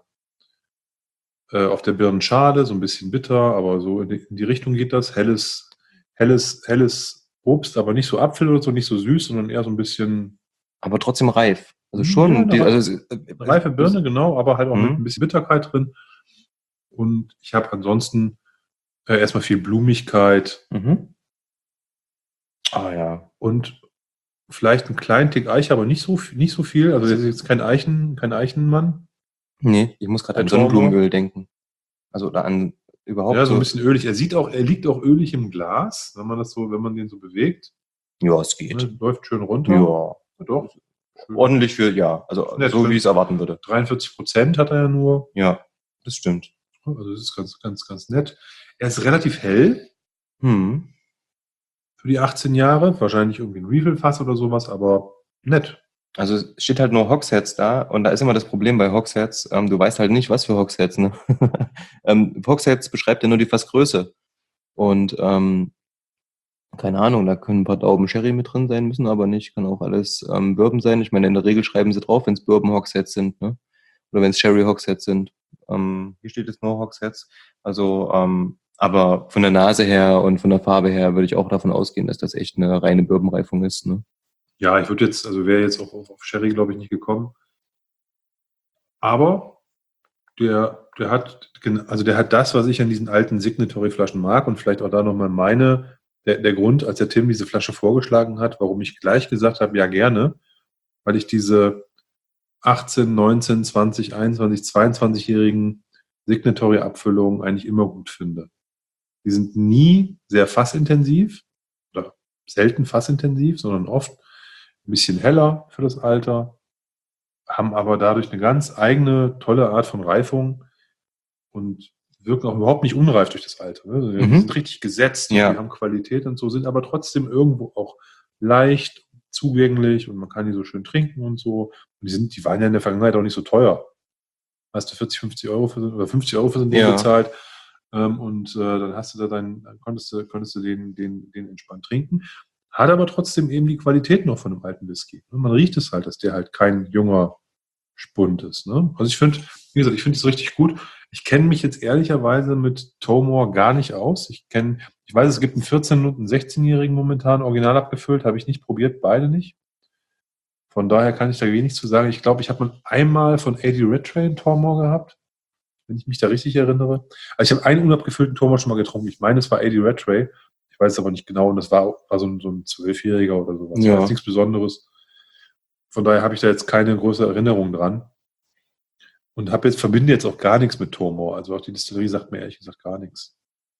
äh, auf der Birnenschale, so ein bisschen bitter, aber so in die, in die Richtung geht das. Helles, helles, helles Obst, aber nicht so Apfel oder so, nicht so süß, sondern eher so ein bisschen. Aber trotzdem reif. Also schon. Ja, die, also, also, eine reife Birne, genau, aber halt auch mit ein bisschen Bitterkeit drin. Und ich habe ansonsten äh, erstmal viel Blumigkeit. Mhm. Ah ja. Und vielleicht einen kleinen Tick Eiche, aber nicht so, nicht so viel. Also das ist jetzt kein Eichen, kein Eichenmann. Nee, ich muss gerade an Sonnenblumenöl denken. Also oder an überhaupt. Ja, so ein bisschen ölig. Er sieht auch, er liegt auch ölig im Glas, wenn man das so, wenn man den so bewegt. Ja, es geht. Ne, läuft schön runter. Ja. Ja doch. Schön. Ordentlich für, ja, also Nett, so wie ich es erwarten würde. dreiundvierzig Prozent hat er ja nur. Ja. Das stimmt. Also das ist ganz, ganz, ganz nett. Er ist relativ hell Hm. für die achtzehn Jahre. Wahrscheinlich irgendwie ein Refill-Fass oder sowas, aber nett. Also es steht halt nur Hogsheads da und da ist immer das Problem bei Hogsheads, ähm, du weißt halt nicht, was für Hogsheads. Ne? ähm, Hogsheads beschreibt ja nur die Fassgröße. Und ähm, keine Ahnung, da können ein paar Daumen Sherry mit drin sein müssen, aber nicht, kann auch alles ähm, Bourbon sein. Ich meine, in der Regel schreiben sie drauf, wenn es Bourbon Hogsheads sind, ne? Oder wenn es Sherry Hogsheads sind. Ähm, hier steht es nur Hogsheads. Also, ähm, aber von der Nase her und von der Farbe her würde ich auch davon ausgehen, dass das echt eine reine Bourbonreifung ist, ne? Ja, ich würde jetzt, also wäre jetzt auch auf, auf Sherry, glaube ich, nicht gekommen. Aber der, der hat, gen- also der hat das, was ich an diesen alten Signatory-Flaschen mag und vielleicht auch da nochmal meine, der, der Grund, als der Tim diese Flasche vorgeschlagen hat, warum ich gleich gesagt habe, ja gerne, weil ich diese achtzehn, neunzehn, zwanzig, einundzwanzig, zweiundzwanzig-jährigen Signatory-Abfüllungen eigentlich immer gut finde. Die sind nie sehr fassintensiv oder selten fassintensiv, sondern oft ein bisschen heller für das Alter, haben aber dadurch eine ganz eigene, tolle Art von Reifung und wirken auch überhaupt nicht unreif durch das Alter. Ne? Also die Mhm. sind richtig gesetzt und die Ja. haben Qualität und so, sind aber trotzdem irgendwo auch leicht zugänglich und man kann die so schön trinken und so. Und die sind, die waren ja in der Vergangenheit auch nicht so teuer. Hast du vierzig, fünfzig Euro für, oder fünfzig Euro für so ein Ding Ja. bezahlt. Ähm, und äh, dann hast du da dein, dann konntest du, konntest du den, den, den entspannt trinken. Hat aber trotzdem eben die Qualität noch von einem alten Whisky. Und man riecht es halt, dass der halt kein junger Spund ist. Ne? Also ich finde, wie gesagt, ich finde es richtig gut. Ich kenne mich jetzt ehrlicherweise mit Tomor gar nicht aus. Ich kenne, ich weiß, es gibt einen vierzehn- und einen sechzehn-Jährigen momentan original abgefüllt, habe ich nicht probiert, beide nicht. Von daher kann ich da wenig zu sagen. Ich glaube, ich habe mal einmal von A D Red Train Tomor gehabt, wenn ich mich da richtig erinnere. Also ich habe einen unabgefüllten Tomor schon mal getrunken. Ich meine, es war A D Red Tray. Ich weiß es aber nicht genau. Und das war, war so ein, so ein Zwölfjähriger oder sowas. War jetzt Ja. nichts Besonderes. Von daher habe ich da jetzt keine große Erinnerung dran. Und habe jetzt, verbinde jetzt auch gar nichts mit Tomor. Also auch die Distillerie sagt mir ehrlich gesagt gar nichts.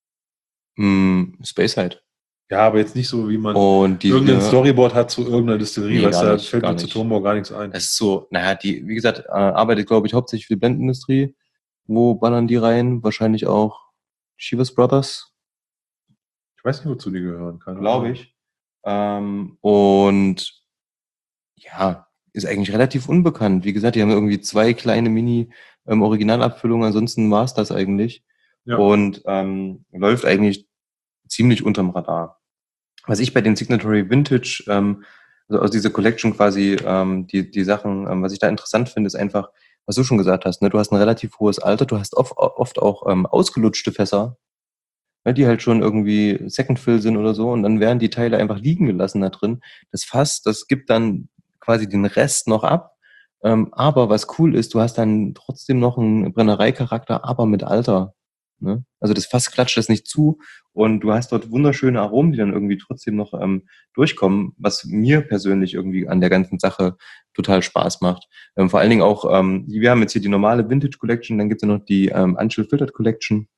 Mm, Speyside. Ja, aber jetzt nicht so, wie man Und die, irgendein ja, Storyboard hat zu irgendeiner Distillerie. nee, Weißt du, gar da nicht, fällt gar mir zu nicht. Tomor gar nichts ein. Das ist so, naja, die, wie gesagt, äh, arbeitet, glaube ich, hauptsächlich für die Blendindustrie. Wo ballern die rein? Wahrscheinlich auch Chivas Brothers, Ich weiß nicht, wozu die gehören. Keine glaube Ahnung. ich. Ähm, und ja, ist eigentlich relativ unbekannt. Wie gesagt, die haben irgendwie zwei kleine Mini-Originalabfüllungen, ansonsten war es das eigentlich. Ja. Und ähm, läuft eigentlich ziemlich unterm Radar. Was ich bei den Signatory Vintage, ähm, also aus dieser Collection quasi, ähm, die, die Sachen, ähm, was ich da interessant finde, ist einfach, was du schon gesagt hast, ne? Du hast ein relativ hohes Alter, du hast oft, oft auch ähm, ausgelutschte Fässer, ne? Die halt schon irgendwie Second Fill sind oder so und dann werden die Teile einfach liegen gelassen da drin. Das Fass, das gibt dann quasi den Rest noch ab. Ähm, aber was cool ist, du hast dann trotzdem noch einen Brennereicharakter, aber mit Alter. Ne? Also das Fass klatscht das nicht zu und du hast dort wunderschöne Aromen, die dann irgendwie trotzdem noch ähm, durchkommen, was mir persönlich irgendwie an der ganzen Sache total Spaß macht. Ähm, vor allen Dingen auch, ähm, wir haben jetzt hier die normale Vintage Collection, dann gibt es ja noch die ähm, Unchill Filtered Collection.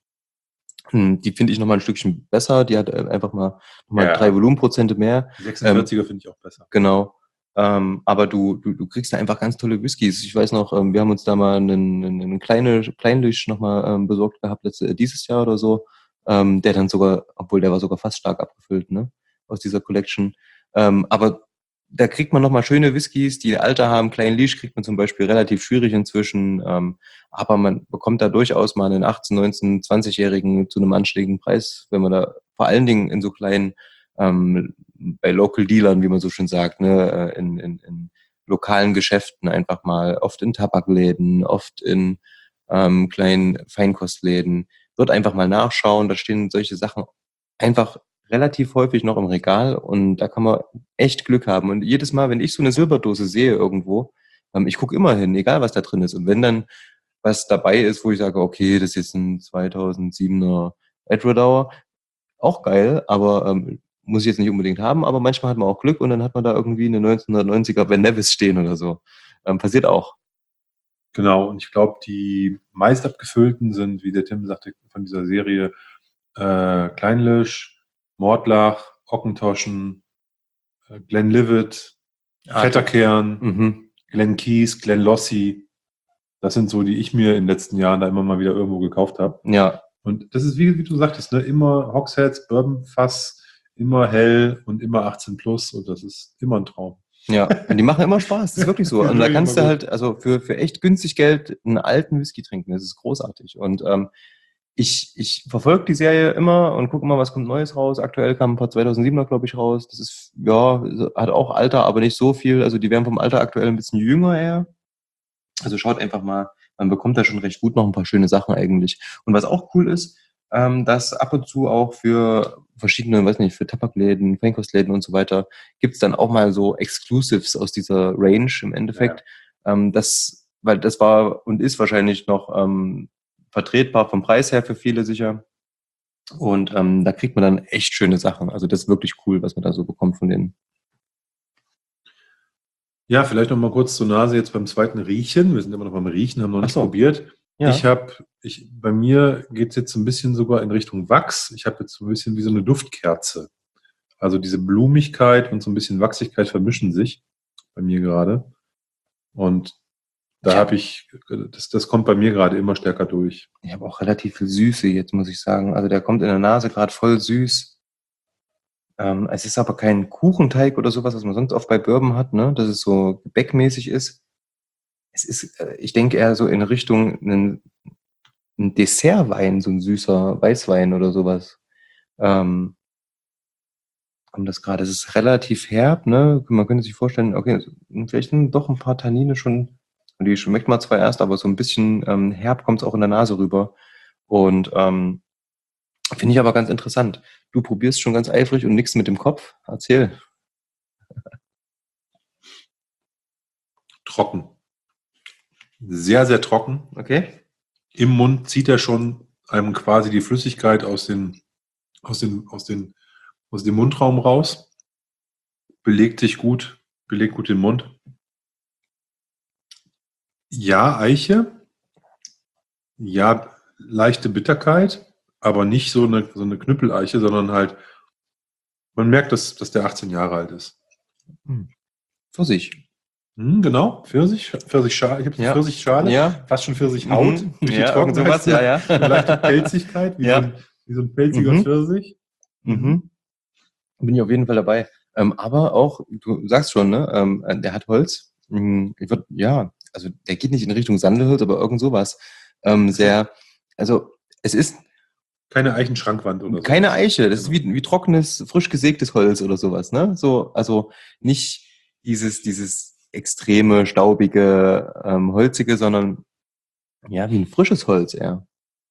Hm, Die finde ich noch mal ein Stückchen besser. Die hat äh, einfach mal noch mal drei Ja. Volumenprozente mehr. Die Ähm, sechsundvierziger finde ich auch besser. genau. Ähm, aber du, du, du kriegst da einfach ganz tolle Whiskys. Ich weiß noch, ähm, wir haben uns da mal einen, einen, einen kleine Kleinlisch noch mal ähm, besorgt gehabt letzte, dieses Jahr oder so. Ähm, der dann sogar, obwohl der war sogar fast stark abgefüllt, ne, aus dieser Collection. Ähm, aber da kriegt man noch mal schöne Whiskys, die Alter haben. Kleinen Lisch kriegt man zum Beispiel relativ schwierig inzwischen. Ähm, aber man bekommt da durchaus mal einen achtzehn-, neunzehn-, zwanzig-Jährigen zu einem anständigen Preis, wenn man da vor allen Dingen in so kleinen, ähm, bei Local Dealern, wie man so schön sagt, ne, äh, in, in, in lokalen Geschäften einfach mal, oft in Tabakläden, oft in ähm, kleinen Feinkostläden, dort einfach mal nachschauen. Da stehen solche Sachen einfach relativ häufig noch im Regal und da kann man echt Glück haben. Und jedes Mal, wenn ich so eine Silberdose sehe irgendwo, ähm, ich gucke immer hin, egal was da drin ist. Und wenn dann was dabei ist, wo ich sage, okay, das ist jetzt ein zweitausendsiebener Edward, auch geil, aber ähm, muss ich jetzt nicht unbedingt haben, aber manchmal hat man auch Glück und dann hat man da irgendwie eine neunzehnhundertneunziger Van Nevis stehen oder so. Ähm, passiert auch. Genau, und ich glaube, die meist abgefüllten sind, wie der Tim sagte, von dieser Serie äh, Kleinlisch, Mordlach, Ockentoschen, äh, Glenlivet, Ah, Vetterkern, Mhm. Glen Keys, Glen Lossie. Das sind so, die ich mir in den letzten Jahren da immer mal wieder irgendwo gekauft habe. Ja. Und das ist, wie, wie du sagtest, ne, immer Hogsheads, Bourbon-Fass, immer hell und immer achtzehn plus und das ist immer ein Traum. Ja, und die machen immer Spaß, das ist wirklich so. Die sind Und da wirklich kannst du immer halt, also für, für echt günstig Geld einen alten Whisky trinken, das ist großartig. Und ähm, ich, ich verfolge die Serie immer und gucke immer, was kommt Neues raus. Aktuell kam ein paar zweitausendsiebener, glaube ich, raus. Das ist, ja, hat auch Alter, aber nicht so viel. Also die werden vom Alter aktuell ein bisschen jünger eher. Also schaut einfach mal, man bekommt da schon recht gut noch ein paar schöne Sachen eigentlich. Und was auch cool ist, ähm, dass ab und zu auch für verschiedene, weiß nicht, für Tabakläden, Feinkostläden und so weiter, gibt's dann auch mal so Exclusives aus dieser Range im Endeffekt. Ähm, das, weil das war und ist wahrscheinlich noch ähm, vertretbar vom Preis her für viele sicher. Und ähm, da kriegt man dann echt schöne Sachen. Also das ist wirklich cool, was man da so bekommt von denen. Ja, vielleicht noch mal kurz zur Nase jetzt beim zweiten Riechen. Wir sind immer noch beim Riechen, haben noch Ach nicht so. probiert. Ja. Ich habe, ich, bei mir geht's jetzt ein bisschen sogar in Richtung Wachs. Ich habe jetzt so ein bisschen wie so eine Duftkerze. Also diese Blumigkeit und so ein bisschen Wachsigkeit vermischen sich bei mir gerade. Und da Ja. habe ich, das, das kommt bei mir gerade immer stärker durch. Ich habe auch relativ viel Süße jetzt, muss ich sagen. Also der kommt in der Nase gerade voll süß. Ähm, es ist aber kein Kuchenteig oder sowas, was man sonst oft bei Bourbon hat, ne? Dass es so gebäckmäßig ist. Es ist, äh, ich denke eher so in Richtung einen, ein Dessertwein, so ein süßer Weißwein oder sowas. Ähm, kommt das gerade? Es ist relativ herb, ne? Man könnte sich vorstellen, okay, vielleicht sind doch ein paar Tannine schon, die schmeckt man zwar erst, aber so ein bisschen ähm, herb kommt es auch in der Nase rüber. Und ähm, finde ich aber ganz interessant. Du probierst schon ganz eifrig und nichts mit dem Kopf. Erzähl. Trocken. Sehr, sehr trocken. Okay? Im Mund zieht er schon einem quasi die Flüssigkeit aus den, aus den, aus den, aus dem Mundraum raus. Belegt sich gut, belegt gut den Mund. Ja, Eiche. Ja, leichte Bitterkeit, aber nicht so eine, so eine Knüppeleiche, sondern halt, man merkt, dass, dass der achtzehn Jahre alt ist. Hm. Pfirsich. Hm, genau, Pfirsich, Pfirsichschale, ich habe so Ja. Pfirsichschale, Ja. fast schon Pfirsichhaut, Mhm. durch die Ja, irgend Trockenheit, sowas, ja, ja. eine leichte Pelzigkeit, wie, so Ja. ein, wie so ein pelziger Mhm. Pfirsich. Mhm. Bin ich auf jeden Fall dabei. Ähm, aber auch, du sagst schon, ne, ähm, äh, der hat Holz. Hm, Ich würd, ja, also der geht nicht in Richtung Sandelholz, aber irgend sowas. Ähm, sehr, also es ist Keine Eichenschrankwand oder keine sowas. Eiche, das ist Genau. wie, wie trockenes, frisch gesägtes Holz oder sowas, ne? So, also nicht dieses, dieses extreme, staubige, ähm, holzige, sondern ja, wie ein frisches Holz eher.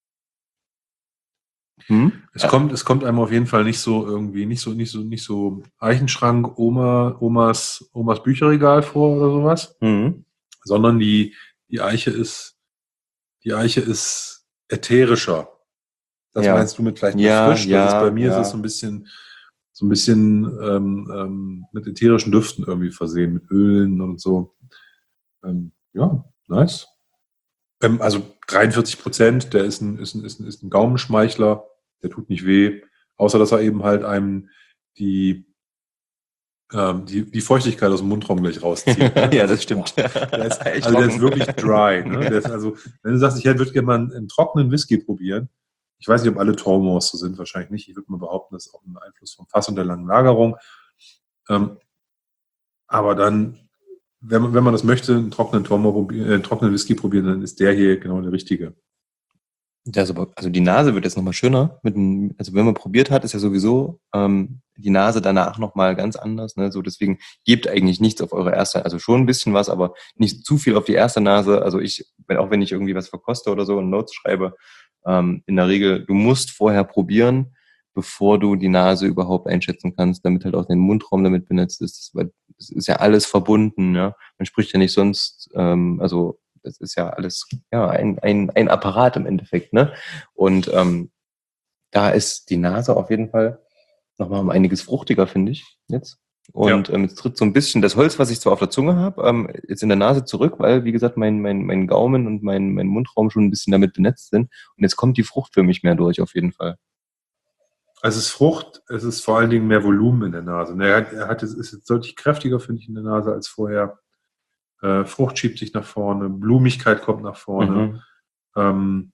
Hm? Es Ja. kommt, es kommt einem auf jeden Fall nicht so irgendwie, nicht so, nicht so, nicht so Eichenschrank, Oma, Omas, Omas Bücherregal vor oder sowas, Mhm. sondern die, die Eiche ist, die Eiche ist ätherischer. Das Ja. meinst du mit vielleicht Ja, befrischt? Das ist bei ja, mir ist es so ja. ein bisschen, so ein bisschen ähm, ähm, mit ätherischen Düften irgendwie versehen, mit Ölen und so. Ähm, ja, nice. Ähm, also dreiundvierzig Prozent, der ist ein, ist ein, ist ein, ist ein Gaumenschmeichler, der tut nicht weh, außer dass er eben halt einem die, ähm, die, die Feuchtigkeit aus dem Mundraum gleich rauszieht. Ne? Ja, Also, das stimmt. boah, der ist, Echt also der ist trocken. wirklich dry. Ne? Der ist also, wenn du sagst, ich würde gerne mal einen, einen trockenen Whisky probieren, ich weiß nicht, ob alle Tormors so sind, wahrscheinlich nicht. Ich würde mal behaupten, das ist auch ein Einfluss vom Fass und der langen Lagerung. Ähm, aber dann, wenn man, wenn man das möchte, einen trockenen Tormor, probieren, äh, einen trockenen Whisky probieren, dann ist der hier genau der richtige. Das aber, also die Nase wird jetzt nochmal schöner. Mit dem, also wenn man probiert hat, ist ja sowieso ähm, die Nase danach nochmal ganz anders. Ne? So deswegen gebt eigentlich nichts auf eure erste, also schon ein bisschen was, aber nicht zu viel auf die erste Nase. Also ich, wenn, auch wenn ich irgendwie was verkoste oder so und Notes schreibe, ähm, in der Regel, du musst vorher probieren, bevor du die Nase überhaupt einschätzen kannst, damit halt auch dein Mundraum damit benetzt ist. Weil es ist ja alles verbunden. Ja? Man spricht ja nicht sonst, ähm, also das ist ja alles ja ein, ein, ein Apparat im Endeffekt, ne? Und ähm, da ist die Nase auf jeden Fall nochmal um einiges fruchtiger, finde ich, jetzt. Und Ja. ähm, jetzt tritt so ein bisschen das Holz, was ich zwar auf der Zunge habe, ähm, jetzt in der Nase zurück, weil, wie gesagt, mein, mein, mein Gaumen und mein, mein Mundraum schon ein bisschen damit benetzt sind. Und jetzt kommt die Frucht für mich mehr durch, auf jeden Fall. Also es ist Frucht, es ist vor allen Dingen mehr Volumen in der Nase. Er hat, er hat, es ist jetzt deutlich kräftiger, finde ich, in der Nase als vorher. äh, Frucht schiebt sich nach vorne, Blumigkeit kommt nach vorne. Mhm. Ähm,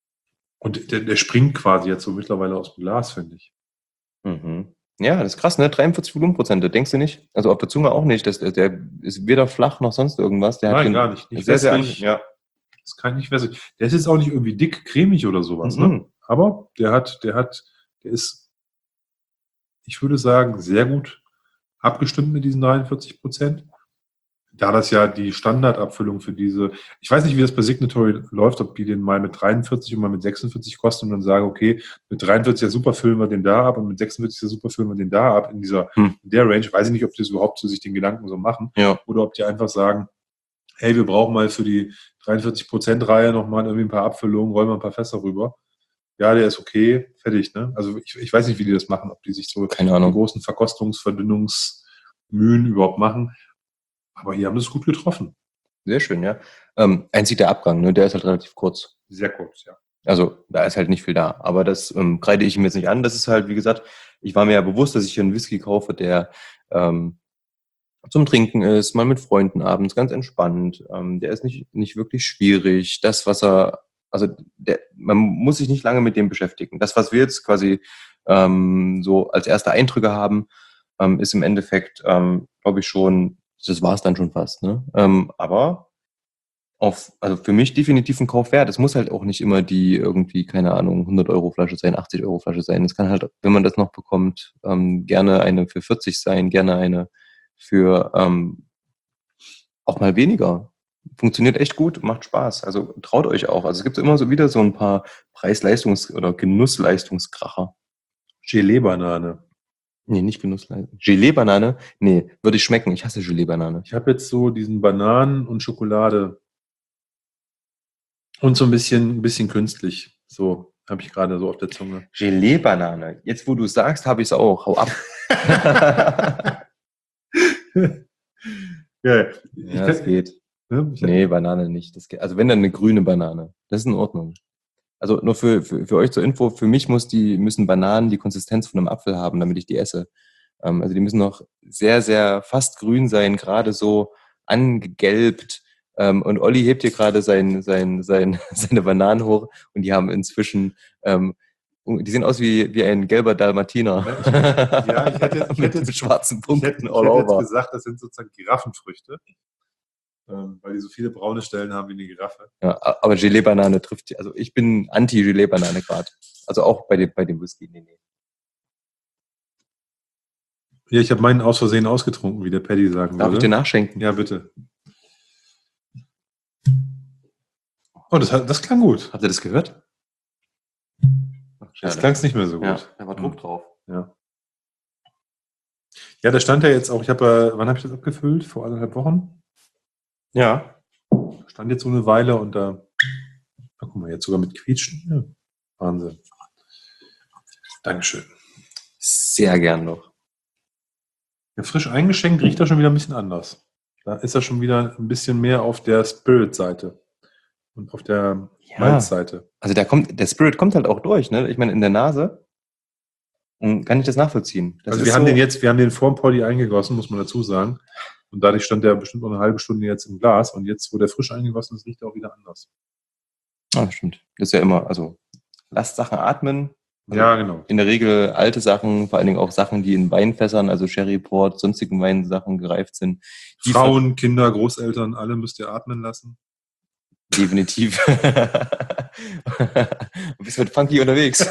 und der, der springt quasi jetzt so mittlerweile aus dem Glas, finde ich. Mhm. Ja, das ist krass, ne? dreiundvierzig Volumenprozente, denkst du nicht? Also auf der Zunge auch nicht. Das, der ist weder flach noch sonst irgendwas. Der hat Nein, den gar nicht. Nicht sehr, sehr wässrig. an, ja. Das kann nicht wässrig. Der ist jetzt auch nicht irgendwie dick, cremig oder sowas, ne? Mhm. Aber der hat, der hat, der ist, ich würde sagen, sehr gut abgestimmt mit diesen dreiundvierzig Prozent. Da das ja die Standardabfüllung für diese, ich weiß nicht, wie das bei Signatory läuft, ob die den mal mit dreiundvierzig und mal mit sechsundvierzig kosten und dann sagen, okay, mit dreiundvierzig ja super, füllen wir den da ab und mit sechsundvierzig ja super, füllen wir den da ab in dieser, Hm. in der Range. Weiß ich nicht, ob die das überhaupt zu sich den Gedanken so machen Ja. oder ob die einfach sagen, hey, wir brauchen mal für die dreiundvierzig Prozent Reihe nochmal irgendwie ein paar Abfüllungen, rollen wir ein paar Fässer rüber. Ja, der ist okay, fertig, ne? Also ich, ich weiß nicht, wie die das machen, ob die sich so Keine die Ahnung. großen Verkostungsverdünnungsmühen überhaupt machen. Aber hier haben sie es gut getroffen. Sehr schön, ja. Ähm, einzig der Abgang, ne? Der ist halt relativ kurz. Sehr kurz, ja. Also da ist halt nicht viel da. Aber das ähm, kreide ich ihm jetzt nicht an. Das ist halt, wie gesagt, ich war mir ja bewusst, dass ich hier einen Whisky kaufe, der ähm, zum Trinken ist, mal mit Freunden abends, ganz entspannt. Ähm, der ist nicht, nicht wirklich schwierig. Das, was er, also der, man muss sich nicht lange mit dem beschäftigen. Das, was wir jetzt quasi ähm, so als erste Eindrücke haben, ähm, ist im Endeffekt, ähm, glaube ich, schon, das war es dann schon fast. Ne? Ähm, aber auf, also für mich definitiv ein Kauf wert. Es muss halt auch nicht immer die irgendwie, keine Ahnung, hundert Euro Flasche sein, achtzig Euro Flasche sein. Es kann halt, wenn man das noch bekommt, ähm, gerne eine für vierzig sein, gerne eine für ähm, auch mal weniger. Funktioniert echt gut, macht Spaß. Also traut euch auch. Also es gibt immer so wieder so ein paar Preis-Leistungs- oder Genuss-Leistungskracher. Gelee-Banane. Nee, nicht Genussleistung. Gelee-Banane? Nee, würde ich schmecken. Ich hasse Gelee-Banane. Ich habe jetzt so diesen Bananen und Schokolade und so ein bisschen, ein bisschen künstlich. So habe ich gerade so auf der Zunge. Gelee-Banane. Jetzt, wo du sagst, habe ich es auch. Hau ab. Ja, Ja, das geht. Ne? Ich, Nee, Banane nicht. Das geht. Also wenn dann eine grüne Banane. Das ist in Ordnung. Also nur für, für, für euch zur Info, für mich muss die, müssen Bananen die Konsistenz von einem Apfel haben, damit ich die esse. Ähm, also die müssen noch sehr, sehr fast grün sein, gerade so angegelbt. Ähm, und Olli hebt hier gerade sein, sein, sein, seine Bananen hoch und die haben inzwischen, ähm, die sehen aus wie, wie ein gelber Dalmatiner. Ja, ich hätte, ich mit hätte jetzt, schwarzen ich Punkten hätte, ich all hätte jetzt over. gesagt, das sind sozusagen Giraffenfrüchte, ähm, weil die so viele braune Stellen haben wie eine Giraffe. Ja, aber Gelee-Banane trifft, also ich bin anti-Gelee-Banane gerade. Also auch bei dem, bei dem Whisky. Nee, nee. Ja, ich habe meinen aus Versehen ausgetrunken, wie der Paddy sagen Darf würde. ich dir nachschenken? Ja, bitte. Oh, das, hat- das klang gut. Habt ihr das gehört? Ach, Das schade. klang nicht mehr so Ja, gut. da war Druck drauf. Ja. Ja, da stand ja jetzt auch, ich habe, äh, wann habe ich das abgefüllt? Vor anderthalb Wochen. Ja. Stand jetzt so eine Weile und da, da guck mal, jetzt sogar mit Quietschen. Ja. Wahnsinn. Dankeschön. Sehr gern noch. Ja, frisch eingeschenkt riecht er schon wieder ein bisschen anders. Da ist er schon wieder ein bisschen mehr auf der Spirit-Seite und auf der Ja. Malz-Seite. Also der kommt, der Spirit kommt halt auch durch, ne? Ich meine, in der Nase mm, kann ich das nachvollziehen. Das Also ist wir haben so, den jetzt, wir haben den vorm Poddy eingegossen, muss man dazu sagen. Und dadurch stand der bestimmt noch eine halbe Stunde jetzt im Glas. Und jetzt, wo der frisch eingegossen ist, riecht er auch wieder anders. Ah, stimmt. Das ist ja immer, also lasst Sachen atmen. Also Ja, genau. in der Regel alte Sachen, vor allen Dingen auch Sachen, die in Weinfässern, also Sherry, Port, sonstigen Weinsachen gereift sind. Die Frauen, Kinder, Großeltern, alle müsst ihr atmen lassen. Definitiv. Du bist mit Funky unterwegs.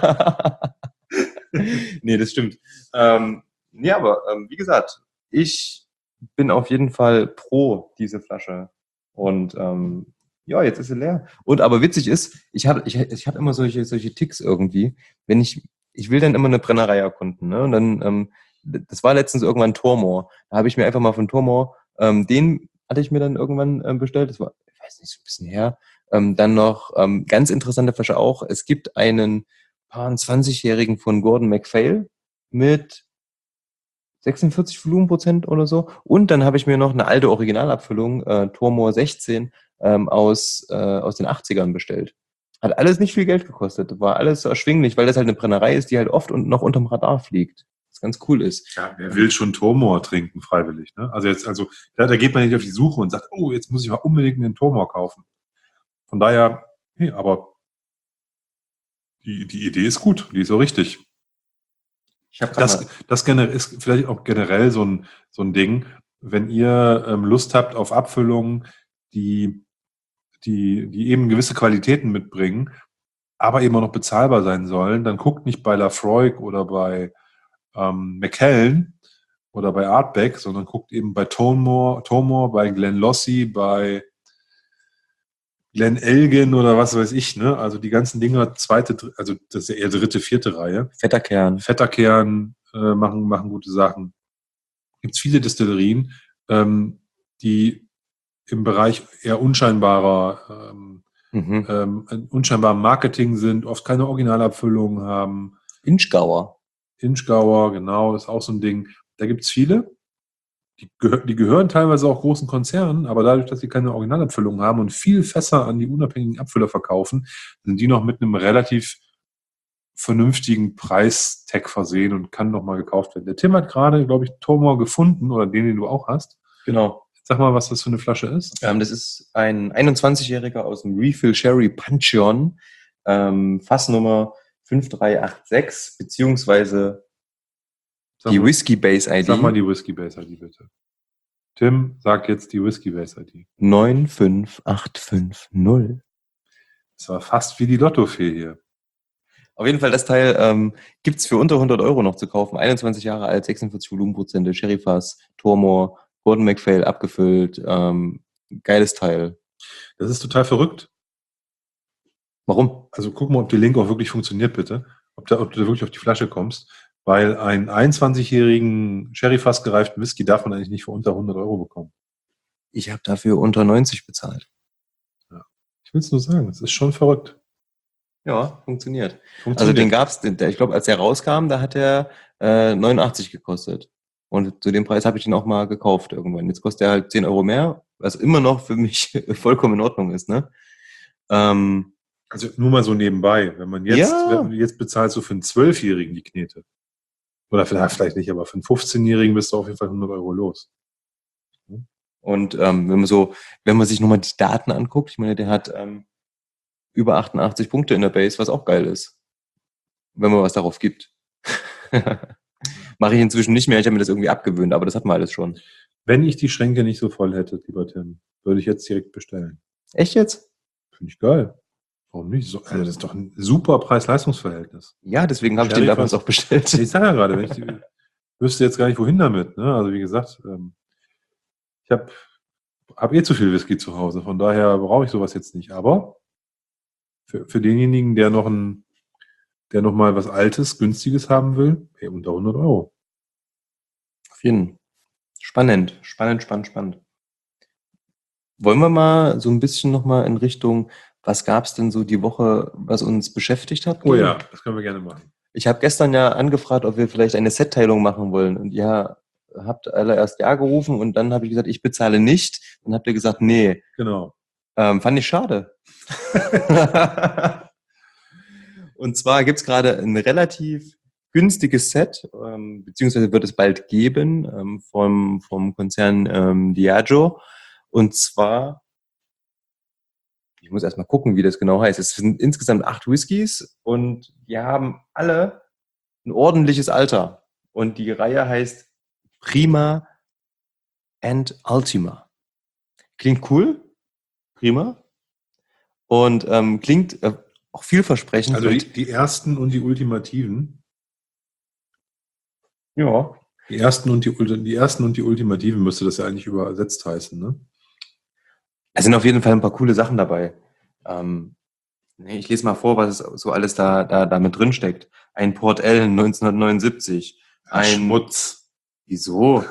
Nee, das stimmt. Ähm, ja, aber ähm, wie gesagt, ich bin auf jeden Fall pro diese Flasche. Und ähm, ja, jetzt ist sie leer. Und aber witzig ist, ich habe ich, ich hab immer solche, solche Ticks irgendwie, wenn ich, ich will dann immer eine Brennerei erkunden. Ne? Und dann, ähm, das war letztens irgendwann Tormor. Da habe ich mir einfach mal von Tormor, ähm, den hatte ich mir dann irgendwann ähm, bestellt. Das war, ich weiß nicht, so ein bisschen her. Ähm, dann noch, ähm, ganz interessante Flasche auch. Es gibt einen paar zwanzigjährigen von Gordon MacPhail mit sechsundvierzig Volumenprozent oder so. Und dann habe ich mir noch eine alte Originalabfüllung, äh, Tormor sechzehn, ähm, aus, äh, aus den achtzigern bestellt. Hat alles nicht viel Geld gekostet. War alles so erschwinglich, weil das halt eine Brennerei ist, die halt oft und noch unterm Radar fliegt. was ganz cool ist. Ja, wer will schon Tormor trinken, freiwillig, ne? Also jetzt, also, da, da geht man nicht auf die Suche und sagt, oh, jetzt muss ich mal unbedingt einen Tormor kaufen. Von daher, nee, aber die, die Idee ist gut, die ist so richtig. Ich hab Das, das generell ist vielleicht auch generell so ein, so ein Ding, wenn ihr ähm, Lust habt auf Abfüllungen, die, die, die eben gewisse Qualitäten mitbringen, aber eben auch noch bezahlbar sein sollen, dann guckt nicht bei Lafroig oder bei ähm, Macallan oder bei Artback, sondern guckt eben bei Tonmore, Tonmore, bei Glen Lossie, bei Glen Elgin oder was weiß ich, ne? Also die ganzen Dinger, zweite, also das ist ja eher dritte, vierte Reihe. Fetter Kern. Fetter Kern äh, machen, machen gute Sachen. Gibt es viele Destillerien, ähm, die im Bereich eher unscheinbarer, ähm, Mhm. ähm, unscheinbarem Marketing sind, oft keine Originalabfüllungen haben. Inchgauer. Inchgauer, genau, ist auch so ein Ding. Da gibt es viele. Die, gehör, die gehören teilweise auch großen Konzernen, aber dadurch, dass sie keine Originalabfüllung haben und viel Fässer an die unabhängigen Abfüller verkaufen, sind die noch mit einem relativ vernünftigen Preistag versehen und kann nochmal gekauft werden. Der Tim hat gerade, glaube ich, Tormor gefunden, oder den, den du auch hast. Genau. Sag mal, was das für eine Flasche ist. Ähm, das ist ein einundzwanzigjähriger aus dem Refill Sherry Pantheon, ähm, Fassnummer fünf drei acht sechs, beziehungsweise Sag die mal, Whisky Base I D. Sag mal die Whisky Base I D, bitte. Tim, sag jetzt die Whisky Base I D. neun fünf acht fünf null. Das war fast wie die Lottofee hier. Auf jeden Fall, das Teil ähm, gibt es für unter hundert Euro noch zu kaufen. einundzwanzig Jahre alt, sechsundvierzig Volumenprozente, Sherryfass, Tormor, Gordon MacPhail abgefüllt. Ähm, geiles Teil. Das ist total verrückt. Warum? Also guck mal, ob die Link auch wirklich funktioniert, bitte. Ob, da, ob du da wirklich auf die Flasche kommst. Weil einen einundzwanzigjährigen Sherryfass gereiften Whisky darf man eigentlich nicht für unter hundert Euro bekommen. Ich habe dafür unter neunzig bezahlt. Ja. Ich will es nur sagen, es ist schon verrückt. Ja, funktioniert. funktioniert. Also den gab's, den, ich glaube, als der rauskam, da hat er äh, neunundachtzig gekostet. Und zu dem Preis habe ich ihn auch mal gekauft irgendwann. Jetzt kostet er halt zehn Euro mehr, was immer noch für mich vollkommen in Ordnung ist, ne? Ähm, Also nur mal so nebenbei, wenn man jetzt, Ja. wenn man jetzt bezahlt so für einen Zwölfjährigen die Knete. Oder vielleicht, vielleicht nicht, aber für einen fünfzehnjährigen bist du auf jeden Fall hundert Euro los. und ähm, wenn man so, wenn man sich nochmal die Daten anguckt, ich meine, der hat ähm, über achtundachtzig Punkte in der Base, was auch geil ist. Wenn man was darauf gibt. Mache ich inzwischen nicht mehr, ich habe mir das irgendwie abgewöhnt, aber das hat man alles schon. Wenn ich die Schränke nicht so voll hätte, lieber Tim, würde ich jetzt direkt bestellen. Echt jetzt? Finde ich geil. Warum nicht? So, also das ist doch ein super Preis-Leistungs-Verhältnis. Ja, deswegen habe ich den Sherry damals Fass. auch bestellt. Ich sage ja gerade, wenn ich die, wüsste jetzt gar nicht, wohin damit. Ne? Also wie gesagt, ähm, ich habe hab eh zu viel Whisky zu Hause, von daher brauche ich sowas jetzt nicht. Aber für, für denjenigen, der noch ein, der noch mal was Altes, Günstiges haben will, hey, unter hundert Euro. Auf jeden Fall. Spannend, spannend, spannend, spannend. Wollen wir mal so ein bisschen nochmal in Richtung, was gab es denn so die Woche, was uns beschäftigt hat? Oh ja, das können wir gerne machen. Ich habe gestern ja angefragt, ob wir vielleicht eine Set-Teilung machen wollen. Und ihr habt alle erst Ja gerufen und dann habe ich gesagt, ich bezahle nicht. Dann habt ihr gesagt, nee. Genau. Ähm, fand ich schade. Und zwar gibt's gerade ein relativ günstiges Set, ähm, beziehungsweise wird es bald geben, ähm, vom, vom Konzern ähm, Diageo. Und zwar, ich muss erstmal gucken, wie das genau heißt. Es sind insgesamt acht Whiskys und die haben alle ein ordentliches Alter. Und die Reihe heißt Prima and Ultima. Klingt cool. Prima. Und ähm, klingt äh, auch vielversprechend. Also die, und, die ersten und die Ultimativen. ja. Die ersten und die, die ersten und die Ultimativen müsste das ja eigentlich übersetzt heißen, ne? Es sind auf jeden Fall ein paar coole Sachen dabei. Ähm, ich lese mal vor, was so alles da, da, da mit drin steckt. Ein Port Ellen neunzehnhundertneunundsiebzig. Ein Schmutz. Wieso?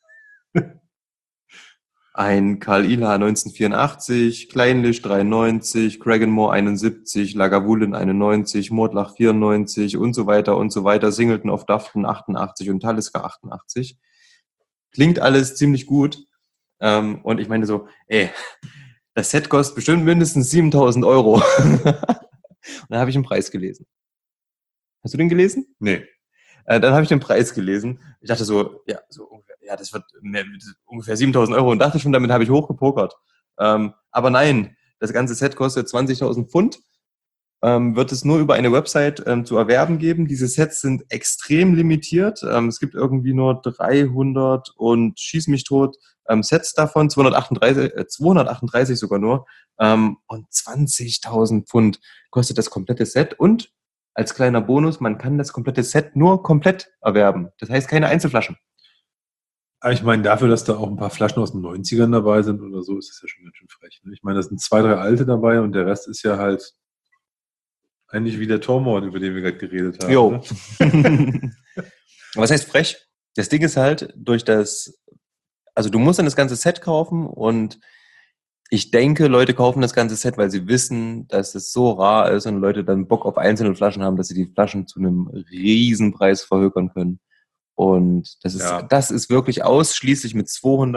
Ein Carl Ila neunzehnhundertvierundachtzig, Kleinlich dreiundneunzig, Cragganmore einundsiebzig, Lagavulin einundneunzig, Mortlach vierundneunzig und so weiter und so weiter. Singleton of Dufton achtundachtzig und Talisker achtundachtzig. Klingt alles ziemlich gut. Ähm, und ich meine so, ey, das Set kostet bestimmt mindestens siebentausend Euro. Und da habe ich einen Preis gelesen. Hast du den gelesen? Nee. Äh, dann habe ich den Preis gelesen. Ich dachte so, ja, so ungefähr, ja, das wird mehr, ungefähr siebentausend Euro und dachte schon, damit habe ich hochgepokert. Ähm, aber nein, das ganze Set kostet zwanzigtausend Pfund. Ähm, wird es nur über eine Website ähm, zu erwerben geben. Diese Sets sind extrem limitiert. Ähm, es gibt irgendwie nur dreihundert und schieß mich tot ähm, Sets davon, zweihundertachtunddreißig, äh, zweihundertachtunddreißig sogar nur. Ähm, und zwanzigtausend Pfund kostet das komplette Set. Und als kleiner Bonus, man kann das komplette Set nur komplett erwerben. Das heißt keine Einzelflaschen. Aber ich meine, dafür, dass da auch ein paar Flaschen aus den neunzigern dabei sind oder so, ist das ja schon ganz schön frech. Ne? Ich meine, da sind zwei, drei alte dabei und der Rest ist ja halt eigentlich wie der Tormord, über den wir gerade geredet haben. Jo. Ne? Was heißt frech? Das Ding ist halt, durch das, also du musst dann das ganze Set kaufen und ich denke, Leute kaufen das ganze Set, weil sie wissen, dass es so rar ist und Leute dann Bock auf einzelne Flaschen haben, dass sie die Flaschen zu einem riesen Preis verhökern können. Und das ist, Ja. das ist wirklich ausschließlich mit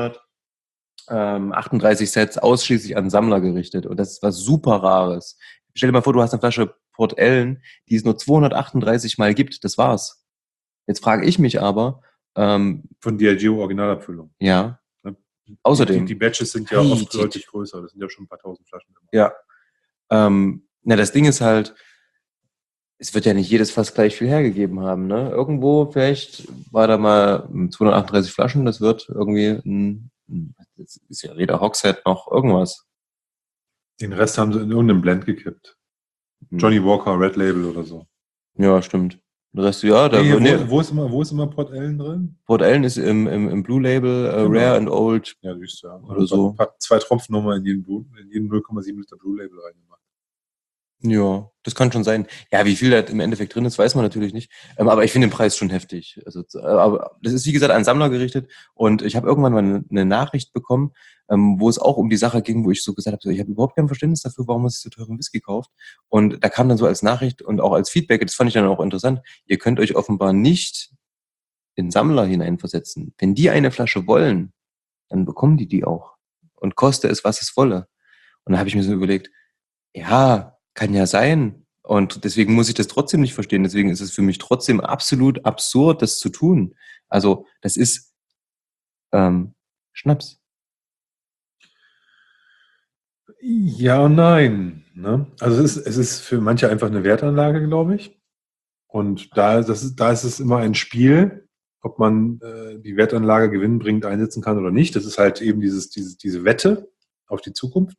zweihundertachtunddreißig Sets ausschließlich an Sammler gerichtet. Und das ist was super Rares. Stell dir mal vor, du hast eine Flasche Port Ellen, die es nur zweihundertachtunddreißig Mal gibt. Das war's. Jetzt frage ich mich aber, ähm, Von D I G O Originalabfüllung. ja, Ne? außerdem. Die, die Batches sind ja Hey, oft die- deutlich größer. Das sind ja schon ein paar tausend Flaschen. Immer. Ja. Ähm, na, das Ding ist halt, es wird ja nicht jedes Fass gleich viel hergegeben haben, ne? Irgendwo vielleicht war da mal zweihundertachtunddreißig Flaschen, das wird irgendwie ein, ein das ist ja weder Hogshead noch irgendwas. Den Rest haben sie in irgendeinem Blend gekippt. Hm. Johnny Walker, Red Label oder so. Ja, stimmt. Der Rest, ja, da Nee, wird, wo, nee, wo, ist immer, wo ist immer Port Ellen drin? Port Ellen ist im, im, im Blue Label, äh, Genau. Rare and Old. Ja, siehst du ja. Oder so. Ein paar, zwei Tropfen nochmal in jeden, Blue, in jeden null Komma sieben Liter Blue Label reingemacht. Ja, das kann schon sein. Ja, wie viel da im Endeffekt drin ist, weiß man natürlich nicht. Ähm, aber ich finde den Preis schon heftig. Also, äh, aber das ist wie gesagt an Sammler gerichtet. Und ich habe irgendwann mal eine, eine Nachricht bekommen, ähm, wo es auch um die Sache ging, wo ich so gesagt habe, so, ich habe überhaupt kein Verständnis dafür, warum man sich so teuren Whisky kauft. Und da kam dann so als Nachricht und auch als Feedback, das fand ich dann auch interessant, ihr könnt euch offenbar nicht in Sammler hineinversetzen. Wenn die eine Flasche wollen, dann bekommen die die auch. Und koste es, was es wolle. Und da habe ich mir so überlegt, ja, kann ja sein. Und deswegen muss ich das trotzdem nicht verstehen. Deswegen ist es für mich trotzdem absolut absurd, das zu tun. Also das ist ähm, Schnaps. Ja und nein. Ne? Also es ist, es ist für manche einfach eine Wertanlage, glaube ich. Und da, das ist, da ist es immer ein Spiel, ob man äh, die Wertanlage gewinnbringend einsetzen kann oder nicht. Das ist halt eben dieses, dieses, diese Wette auf die Zukunft.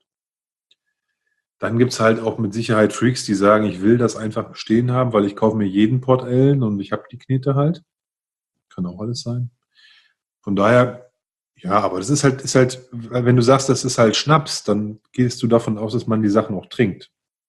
Dann gibt's halt auch mit Sicherheit Freaks, die sagen, ich will das einfach stehen haben, weil ich kaufe mir jeden Port Ellen und ich habe die Knete halt. Kann auch alles sein. Von daher, ja, aber das ist halt, ist halt, wenn du sagst, das ist halt Schnaps, dann gehst du davon aus, dass man die Sachen auch trinkt.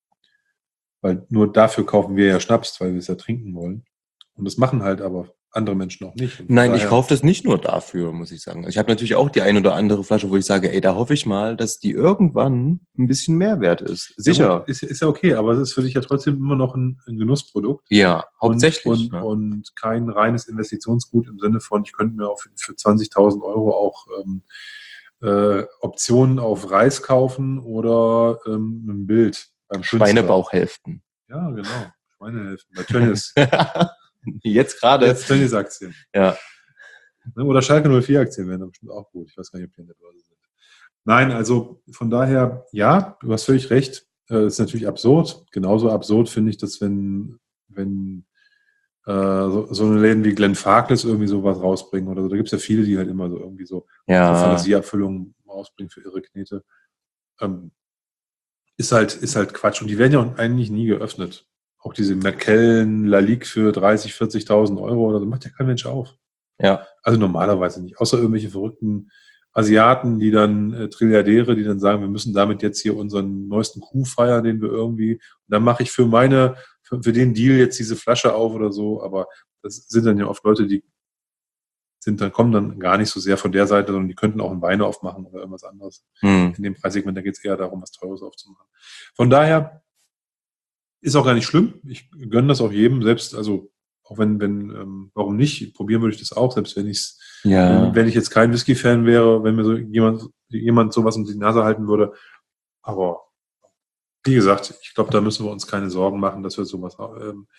Weil nur dafür kaufen wir ja Schnaps, weil wir es ja trinken wollen. Und das machen halt aber andere Menschen auch nicht. Und von Nein, ich daher- kaufe das nicht nur dafür, muss ich sagen. Also ich habe natürlich auch die ein oder andere Flasche, wo ich sage, ey, da hoffe ich mal, dass die irgendwann ein bisschen mehr wert ist. Sicher. Ja, gut, ist, ist ja okay, aber es ist für dich ja trotzdem immer noch ein, ein Genussprodukt. Ja, hauptsächlich. Und, ne? und, und kein reines Investitionsgut im Sinne von, ich könnte mir auch für, für zwanzigtausend Euro auch ähm, äh, Optionen auf Reis kaufen oder ähm, ein Bild beim Künstler. Schweinebauchhälften. Ja, genau. Schweinehälften. Bei Tönnies. Jetzt gerade. Jetzt Tönnies-Aktien. Ja. Ne, oder Schalke null vier Aktien wären dann bestimmt auch gut. Ich weiß gar nicht, ob die in der Börse sind. Nein, also von daher, ja, du hast völlig recht. Äh, ist natürlich absurd. Genauso absurd finde ich, dass wenn, wenn äh, so, so eine Läden wie Glenfarclas irgendwie sowas rausbringen oder so. Da gibt es ja viele, die halt immer so irgendwie so, Ja. so Fantasieabfüllungen rausbringen für ihre Knete. Ähm, ist halt, ist halt Quatsch. Und die werden ja auch eigentlich nie geöffnet. Auch diese Macallan Lalique für dreißig, vierzigtausend Euro oder so, macht ja kein Mensch auf. Ja. Also normalerweise nicht. Außer irgendwelche verrückten Asiaten, die dann, äh, Trilliardäre, die dann sagen, wir müssen damit jetzt hier unseren neuesten Coup feiern, den wir irgendwie, und dann mache ich für meine, für, für den Deal jetzt diese Flasche auf oder so. Aber das sind dann ja oft Leute, die sind dann, kommen dann gar nicht so sehr von der Seite, sondern die könnten auch einen Wein aufmachen oder irgendwas anderes. Hm. In dem Preissegment, da geht es eher darum, was Teures aufzumachen. Von daher ist auch gar nicht schlimm. Ich gönne das auch jedem, selbst, also auch wenn, wenn, ähm, warum nicht? Probieren würde ich das auch, selbst wenn ich's, Ja. wenn, wenn ich jetzt kein Whisky-Fan wäre, wenn mir so jemand, jemand sowas um die Nase halten würde. Aber wie gesagt, ich glaube, da müssen wir uns keine Sorgen machen, dass wir sowas ähm,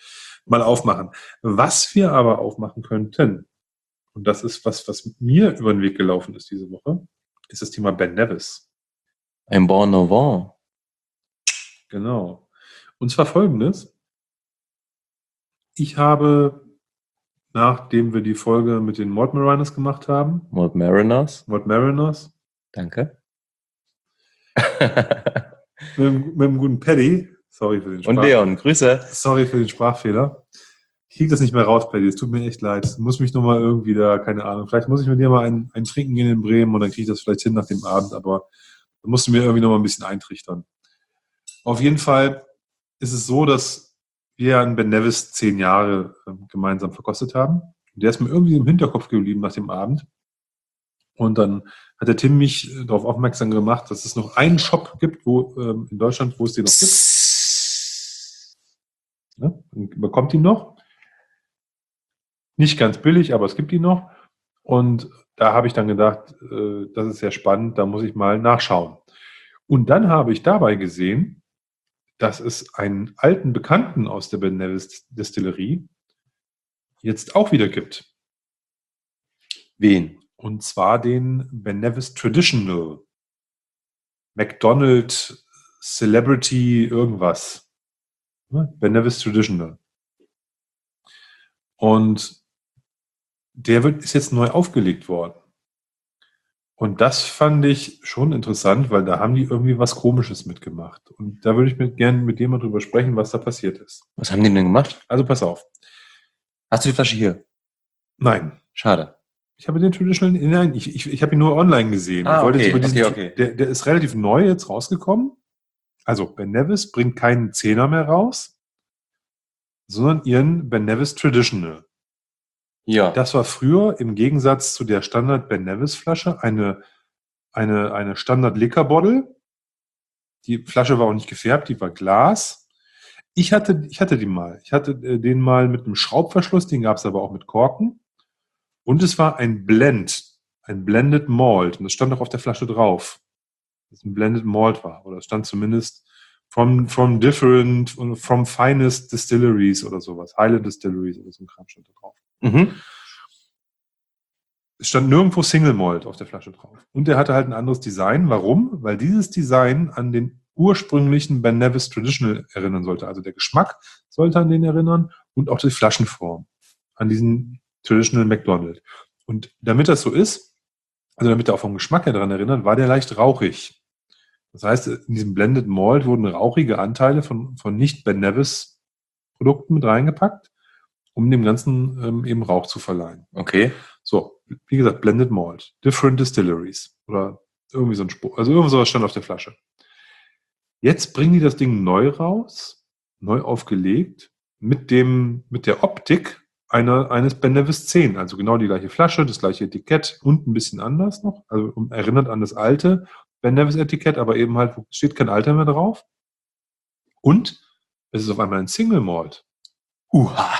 mal aufmachen. Was wir aber aufmachen könnten, und das ist was, was mir über den Weg gelaufen ist diese Woche, ist das Thema Ben Nevis. Ein Bon Novant. Genau. Und zwar folgendes. Ich habe, nachdem wir die Folge mit den Malt Mariners gemacht haben, Malt Mariners. Malt Mariners, Danke. mit, dem- mit dem guten Paddy, sorry für den Und Sprach- Leon, Grüße. Sorry für den Sprachfehler. Ich kriege das nicht mehr raus, Paddy. Es tut mir echt leid. Ich muss mich nochmal irgendwie da, keine Ahnung. Vielleicht muss ich mit dir mal ein, ein Trinken gehen in Bremen und dann kriege ich das vielleicht hin nach dem Abend, aber da musst du mir irgendwie nochmal ein bisschen eintrichtern. Auf jeden Fall ist es so, dass wir einen Ben Nevis zehn Jahre äh, gemeinsam verkostet haben. Und der ist mir irgendwie im Hinterkopf geblieben nach dem Abend. Und dann hat der Tim mich äh, darauf aufmerksam gemacht, dass es noch einen Shop gibt, wo ähm, in Deutschland, wo es den noch gibt. Ne? Und bekommt ihn noch. Nicht ganz billig, aber es gibt ihn noch. Und da habe ich dann gedacht, äh, das ist sehr spannend, da muss ich mal nachschauen. Und dann habe ich dabei gesehen, dass es einen alten Bekannten aus der Ben Nevis Distillerie jetzt auch wieder gibt. Wen? Und zwar den Ben Nevis Traditional. McDonald Celebrity irgendwas. Ne? Ben Nevis Traditional. Und der wird, ist jetzt neu aufgelegt worden. Und das fand ich schon interessant, weil da haben die irgendwie was Komisches mitgemacht. Und da würde ich mit, gerne mit dir mal drüber sprechen, was da passiert ist. Was haben die denn gemacht? Also pass auf. Hast du die Flasche hier? Nein. Schade. Ich habe den Traditional, nein, ich, ich, ich habe ihn nur online gesehen. Ah, ich wollte okay, jetzt über diesen, okay, okay. Der, der ist relativ neu jetzt rausgekommen. Also Ben Nevis bringt keinen Zehner mehr raus, sondern ihren Ben Nevis Traditional. Ja. Das war früher im Gegensatz zu der Standard Ben Nevis Flasche eine, eine, eine Standard Liquor Bottle. Die Flasche war auch nicht gefärbt, die war Glas. Ich hatte, ich hatte die mal. Ich hatte äh, den mal mit einem Schraubverschluss, den gab es aber auch mit Korken. Und es war ein Blend, ein Blended Malt. Und das stand auch auf der Flasche drauf, dass es ein Blended Malt war. Oder es stand zumindest from, from different, from finest distilleries oder sowas. Highland Distilleries oder so ein Kram stand da drauf. Mhm. Es stand nirgendwo Single Malt auf der Flasche drauf. Und der hatte halt ein anderes Design. Warum? Weil dieses Design an den ursprünglichen Ben Nevis Traditional erinnern sollte. Also der Geschmack sollte an den erinnern und auch die Flaschenform an diesen Traditional McDonald. Und damit das so ist, also damit er auch vom Geschmack her daran erinnert, war der leicht rauchig. Das heißt, in diesem Blended Malt wurden rauchige Anteile von, von nicht Ben Nevis Produkten mit reingepackt, um dem Ganzen ähm, eben Rauch zu verleihen. Okay. So, wie gesagt, Blended Malt, Different Distilleries oder irgendwie so ein Spruch. Also irgendwas sowas stand auf der Flasche. Jetzt bringen die das Ding neu raus, neu aufgelegt, mit dem, mit der Optik einer, eines Ben Nevis zehn. Also genau die gleiche Flasche, das gleiche Etikett und ein bisschen anders noch. Also erinnert an das alte Ben Nevis Etikett, aber eben halt steht kein Alter mehr drauf. Und es ist auf einmal ein Single Malt. Uha.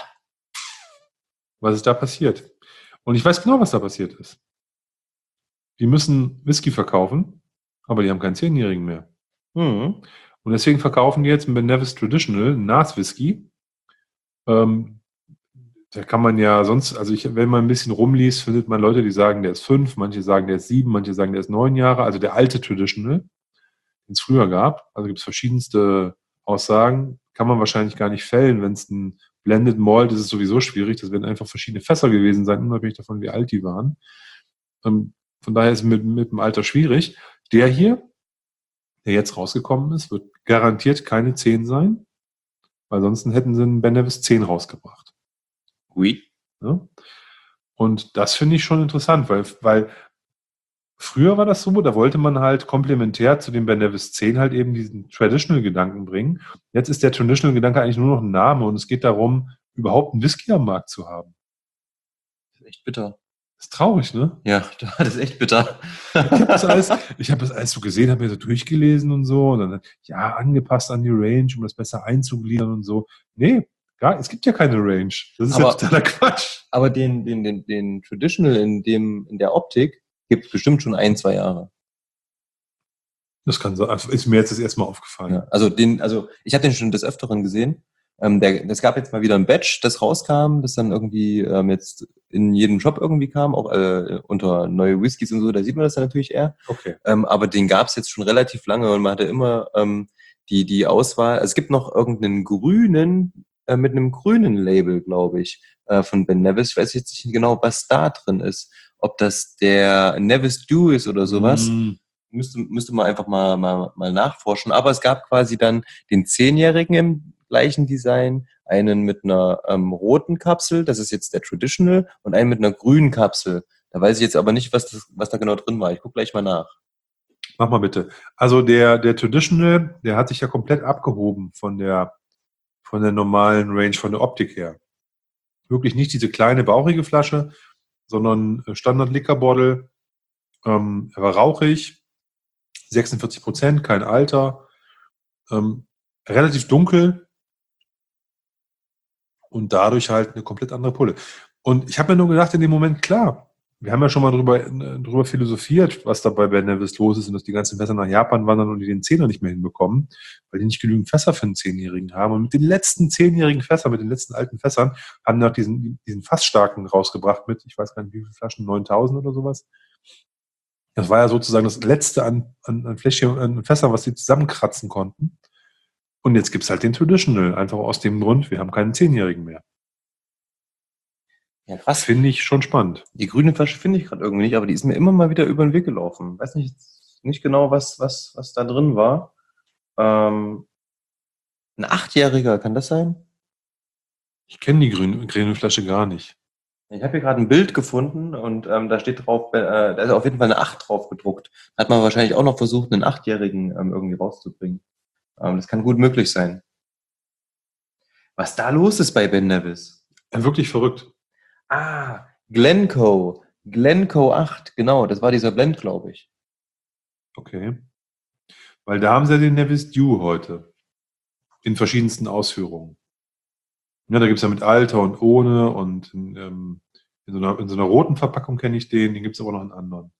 Was ist da passiert? Und ich weiß genau, was da passiert ist. Die müssen Whisky verkaufen, aber die haben keinen Zehnjährigen mehr. Mhm. Und deswegen verkaufen die jetzt einen Ben Nevis Traditional, einen Nas-Whisky. Ähm, da kann man ja sonst, also ich, wenn man ein bisschen rumliest, findet man Leute, die sagen, der ist fünf, manche sagen, der ist sieben, manche sagen, der ist neun Jahre. Also der alte Traditional, den es früher gab. Also gibt es verschiedenste Aussagen. Kann man wahrscheinlich gar nicht fällen, wenn es ein Blended Malt ist, ist es sowieso schwierig. Das werden einfach verschiedene Fässer gewesen sein, unabhängig davon, wie alt die waren. Ähm, von daher ist es mit, mit dem Alter schwierig. Der hier, der jetzt rausgekommen ist, wird garantiert keine zehn sein, weil sonst hätten sie einen Ben Nevis zehn rausgebracht. Oui. Ja? Und das finde ich schon interessant, weil, weil früher war das so, da wollte man halt komplementär zu dem Ben Nevis zehn halt eben diesen Traditional-Gedanken bringen. Jetzt ist der Traditional-Gedanke eigentlich nur noch ein Name und es geht darum, überhaupt einen Whisky am Markt zu haben. Das ist echt bitter. Das ist traurig, ne? Ja, das ist echt bitter. Ich habe das alles, ich habe das alles so gesehen, habe mir so durchgelesen und so und dann, ja, angepasst an die Range, um das besser einzugliedern und so. Nee, gar, es gibt ja keine Range. Das ist Aber- ja totaler Quatsch. Aber den, den, den, den Traditional in dem, in der Optik gibt es bestimmt schon ein, zwei Jahre. Das kann so, also ist mir jetzt das erste Mal aufgefallen. Ja, also den, also ich habe den schon des Öfteren gesehen Ähm, der, es gab jetzt mal wieder ein Batch, das rauskam, das dann irgendwie ähm, jetzt in jedem Shop irgendwie kam, auch äh, unter neue Whiskys und so, da sieht man das dann natürlich eher. Okay. Ähm, aber den gab es jetzt schon relativ lange und man hatte immer ähm, die, die Auswahl. Also es gibt noch irgendeinen grünen, äh, mit einem grünen Label, glaube ich, äh, von Ben Nevis. Ich weiß jetzt nicht genau, was da drin ist. Ob das der Nevis Dew ist oder sowas. Mm. Müsste, müsste man einfach mal, mal, mal nachforschen. Aber es gab quasi dann den Zehnjährigen im gleichen Design, einen mit einer ähm, roten Kapsel, das ist jetzt der Traditional, und einen mit einer grünen Kapsel. Da weiß ich jetzt aber nicht, was, das, was da genau drin war. Ich gucke gleich mal nach. Mach mal bitte. Also der, der Traditional, der hat sich ja komplett abgehoben von der, von der normalen Range, von der Optik her. Wirklich nicht diese kleine, bauchige Flasche, sondern Standard Liquor Bottle. Ähm, er war rauchig, sechsundvierzig Prozent, kein Alter, ähm, relativ dunkel und dadurch halt eine komplett andere Pulle. Und ich habe mir nur gedacht in dem Moment, klar, wir haben ja schon mal drüber, drüber philosophiert, was da bei Ben Nevis los ist und dass die ganzen Fässer nach Japan wandern und die den Zehner nicht mehr hinbekommen, weil die nicht genügend Fässer für einen Zehnjährigen haben. Und mit den letzten zehnjährigen Fässern, mit den letzten alten Fässern, haben die auch diesen, diesen Fassstarken rausgebracht mit, ich weiß gar nicht, wie viele Flaschen, neuntausend oder sowas. Das war ja sozusagen das letzte an, an, an Fläschchen, an Fässern, was sie zusammenkratzen konnten. Und jetzt gibt's halt den Traditional, einfach aus dem Grund, wir haben keinen Zehnjährigen mehr. Ja, krass. Finde ich schon spannend. Die grüne Flasche finde ich gerade irgendwie nicht, aber die ist mir immer mal wieder über den Weg gelaufen. Weiß nicht, nicht genau, was, was, was da drin war. Ähm, ein Achtjähriger, kann das sein? Ich kenne die grüne, grüne Flasche gar nicht. Ich habe hier gerade ein Bild gefunden und ähm, da steht drauf, äh, da ist auf jeden Fall eine acht drauf gedruckt. Hat man wahrscheinlich auch noch versucht, einen Achtjährigen ähm, irgendwie rauszubringen. Ähm, das kann gut möglich sein. Was da los ist bei Ben Nevis? Ja, wirklich verrückt. Ah, Glencoe. Glencoe acht, genau, das war dieser Blend, glaube ich. Okay. Weil da haben sie ja den Nevis Dew heute. In verschiedensten Ausführungen. Ja, da gibt es ja mit Alter und ohne und in, ähm, in, so einer, in so einer roten Verpackung kenne ich den, den gibt es aber noch in anderen.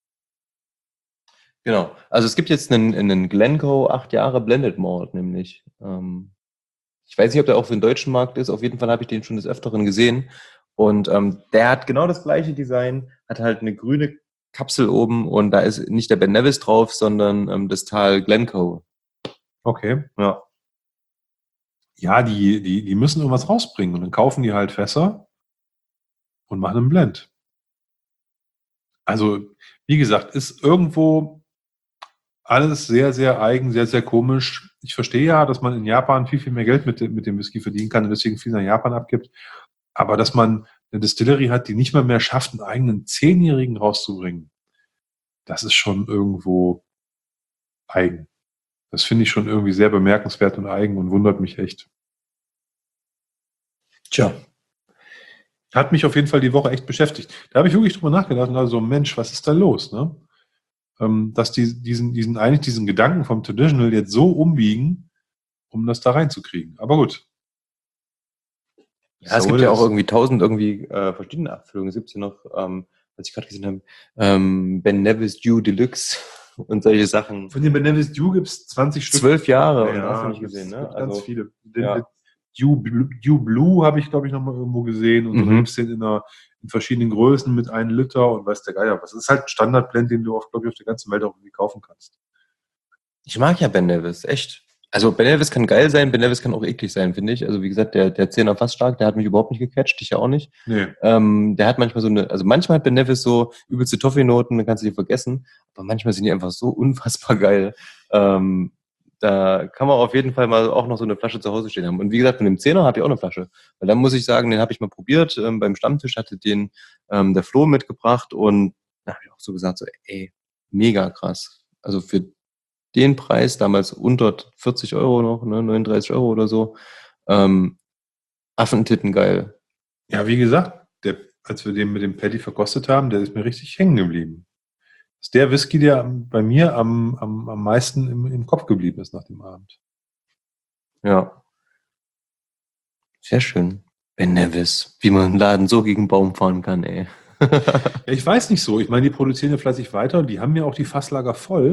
Genau. Also es gibt jetzt einen, einen Glencoe acht Jahre Blended Malt, nämlich. Ähm, ich weiß nicht, ob der auch für den deutschen Markt ist. Auf jeden Fall habe ich den schon des Öfteren gesehen. Und ähm, der hat genau das gleiche Design, hat halt eine grüne Kapsel oben und da ist nicht der Ben Nevis drauf, sondern ähm, das Tal Glencoe. Okay. Ja. Ja, die, die, die müssen irgendwas rausbringen und dann kaufen die halt Fässer und machen einen Blend. Also, wie gesagt, ist irgendwo alles sehr, sehr eigen, sehr, sehr komisch. Ich verstehe ja, dass man in Japan viel, viel mehr Geld mit, dem- mit dem Whisky verdienen kann und deswegen viel nach Japan abgibt. Aber dass man eine Distillery hat, die nicht mal mehr schafft, einen eigenen Zehnjährigen rauszubringen, das ist schon irgendwo eigen. Das finde ich schon irgendwie sehr bemerkenswert und eigen und wundert mich echt. Tja. Hat mich auf jeden Fall die Woche echt beschäftigt. Da habe ich wirklich drüber nachgedacht und also, Mensch, was ist da los, ne? Ähm, dass die diesen, diesen, eigentlich diesen Gedanken vom Traditional jetzt so umbiegen, um das da reinzukriegen. Aber gut. Ja, es So gibt ja it is. auch irgendwie tausend irgendwie äh, verschiedene Abfüllungen. Es gibt ja noch, ähm, was ich gerade gesehen habe, ähm, Ben Nevis Dew Deluxe und solche Sachen. Von den Ben Nevis Dew gibt es zwanzig Stück. Zwölf Jahre und Ja, hast du nicht gibt's- gesehen, ne? gibt ganz Also, viele. Den, ja. den Dew, Blue- Dew Blue habe ich, glaube ich, noch mal irgendwo gesehen. Und so, Mhm. da gibt es den in, einer, in verschiedenen Größen mit einem Liter und weiß der Geier was. Das ist halt ein Standardblend, den du, glaube ich, auf der ganzen Welt auch irgendwie kaufen kannst. Ich mag ja Ben Nevis, echt. Also Ben Nevis kann geil sein, Ben Nevis kann auch eklig sein, finde ich. Also wie gesagt, der, der Zehner fast stark, der hat mich überhaupt nicht gecatcht, dich ja auch nicht. Nee. Ähm, der hat manchmal so eine, also manchmal hat Ben Nevis so übelste Toffee-Noten, dann kannst du die vergessen. Aber manchmal sind die einfach so unfassbar geil. Ähm, da kann man auf jeden Fall mal auch noch so eine Flasche zu Hause stehen haben. Und wie gesagt, von dem Zehner habe ich auch eine Flasche. Weil dann muss ich sagen, den habe ich mal probiert. Ähm, beim Stammtisch hatte den ähm, der Flo mitgebracht und da habe ich auch so gesagt, so ey, mega krass. Also für den Preis, damals unter vierzig Euro noch, ne, neununddreißig Euro oder so. Ähm, Affentitten geil. Ja, wie gesagt, der, als wir den mit dem Paddy verkostet haben, der ist mir richtig hängen geblieben. Das ist der Whisky, der am- bei mir am, am, am meisten im, im Kopf geblieben ist nach dem Abend. Ja. Sehr schön. Ben Nevis. Wie man einen Laden so gegen den Baum fahren kann, ey. Ja, ich weiß nicht so. Ich meine, die produzieren ja fleißig weiter und die haben ja auch die Fasslager voll.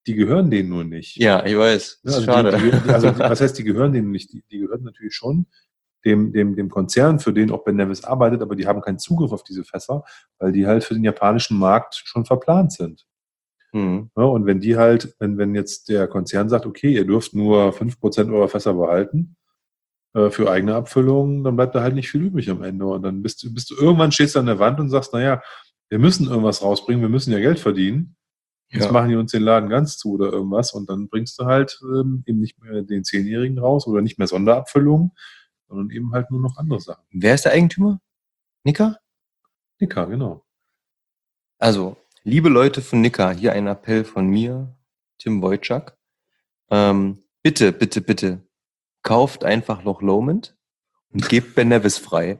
die gehören denen nur nicht. Ja, ich weiß. Ja, also Schade. Die, die, also die, was heißt, die gehören denen nicht? Die, die gehören natürlich schon dem, dem, dem Konzern, für den auch Ben Nevis arbeitet, aber die haben keinen Zugriff auf diese Fässer, weil die halt für den japanischen Markt schon verplant sind. Mhm. Ja, und wenn die halt, wenn, wenn jetzt der Konzern sagt, okay, ihr dürft nur fünf Prozent eurer Fässer behalten äh, für eigene Abfüllungen, dann bleibt da halt nicht viel übrig am Ende. Und dann bist du, bist du irgendwann stehst du an der Wand und sagst, naja, wir müssen irgendwas rausbringen, wir müssen ja Geld verdienen. Jetzt Ja. machen die uns den Laden ganz zu oder irgendwas und dann bringst du halt ähm, eben nicht mehr den Zehnjährigen raus oder nicht mehr Sonderabfüllungen, sondern eben halt nur noch andere Sachen. Wer ist der Eigentümer? Nika? Nika, genau. Also, liebe Leute von Nika, hier ein Appell von mir, Tim Wojcik. Ähm, bitte, bitte, bitte, kauft einfach Loch Lomond und gebt Ben Nevis frei.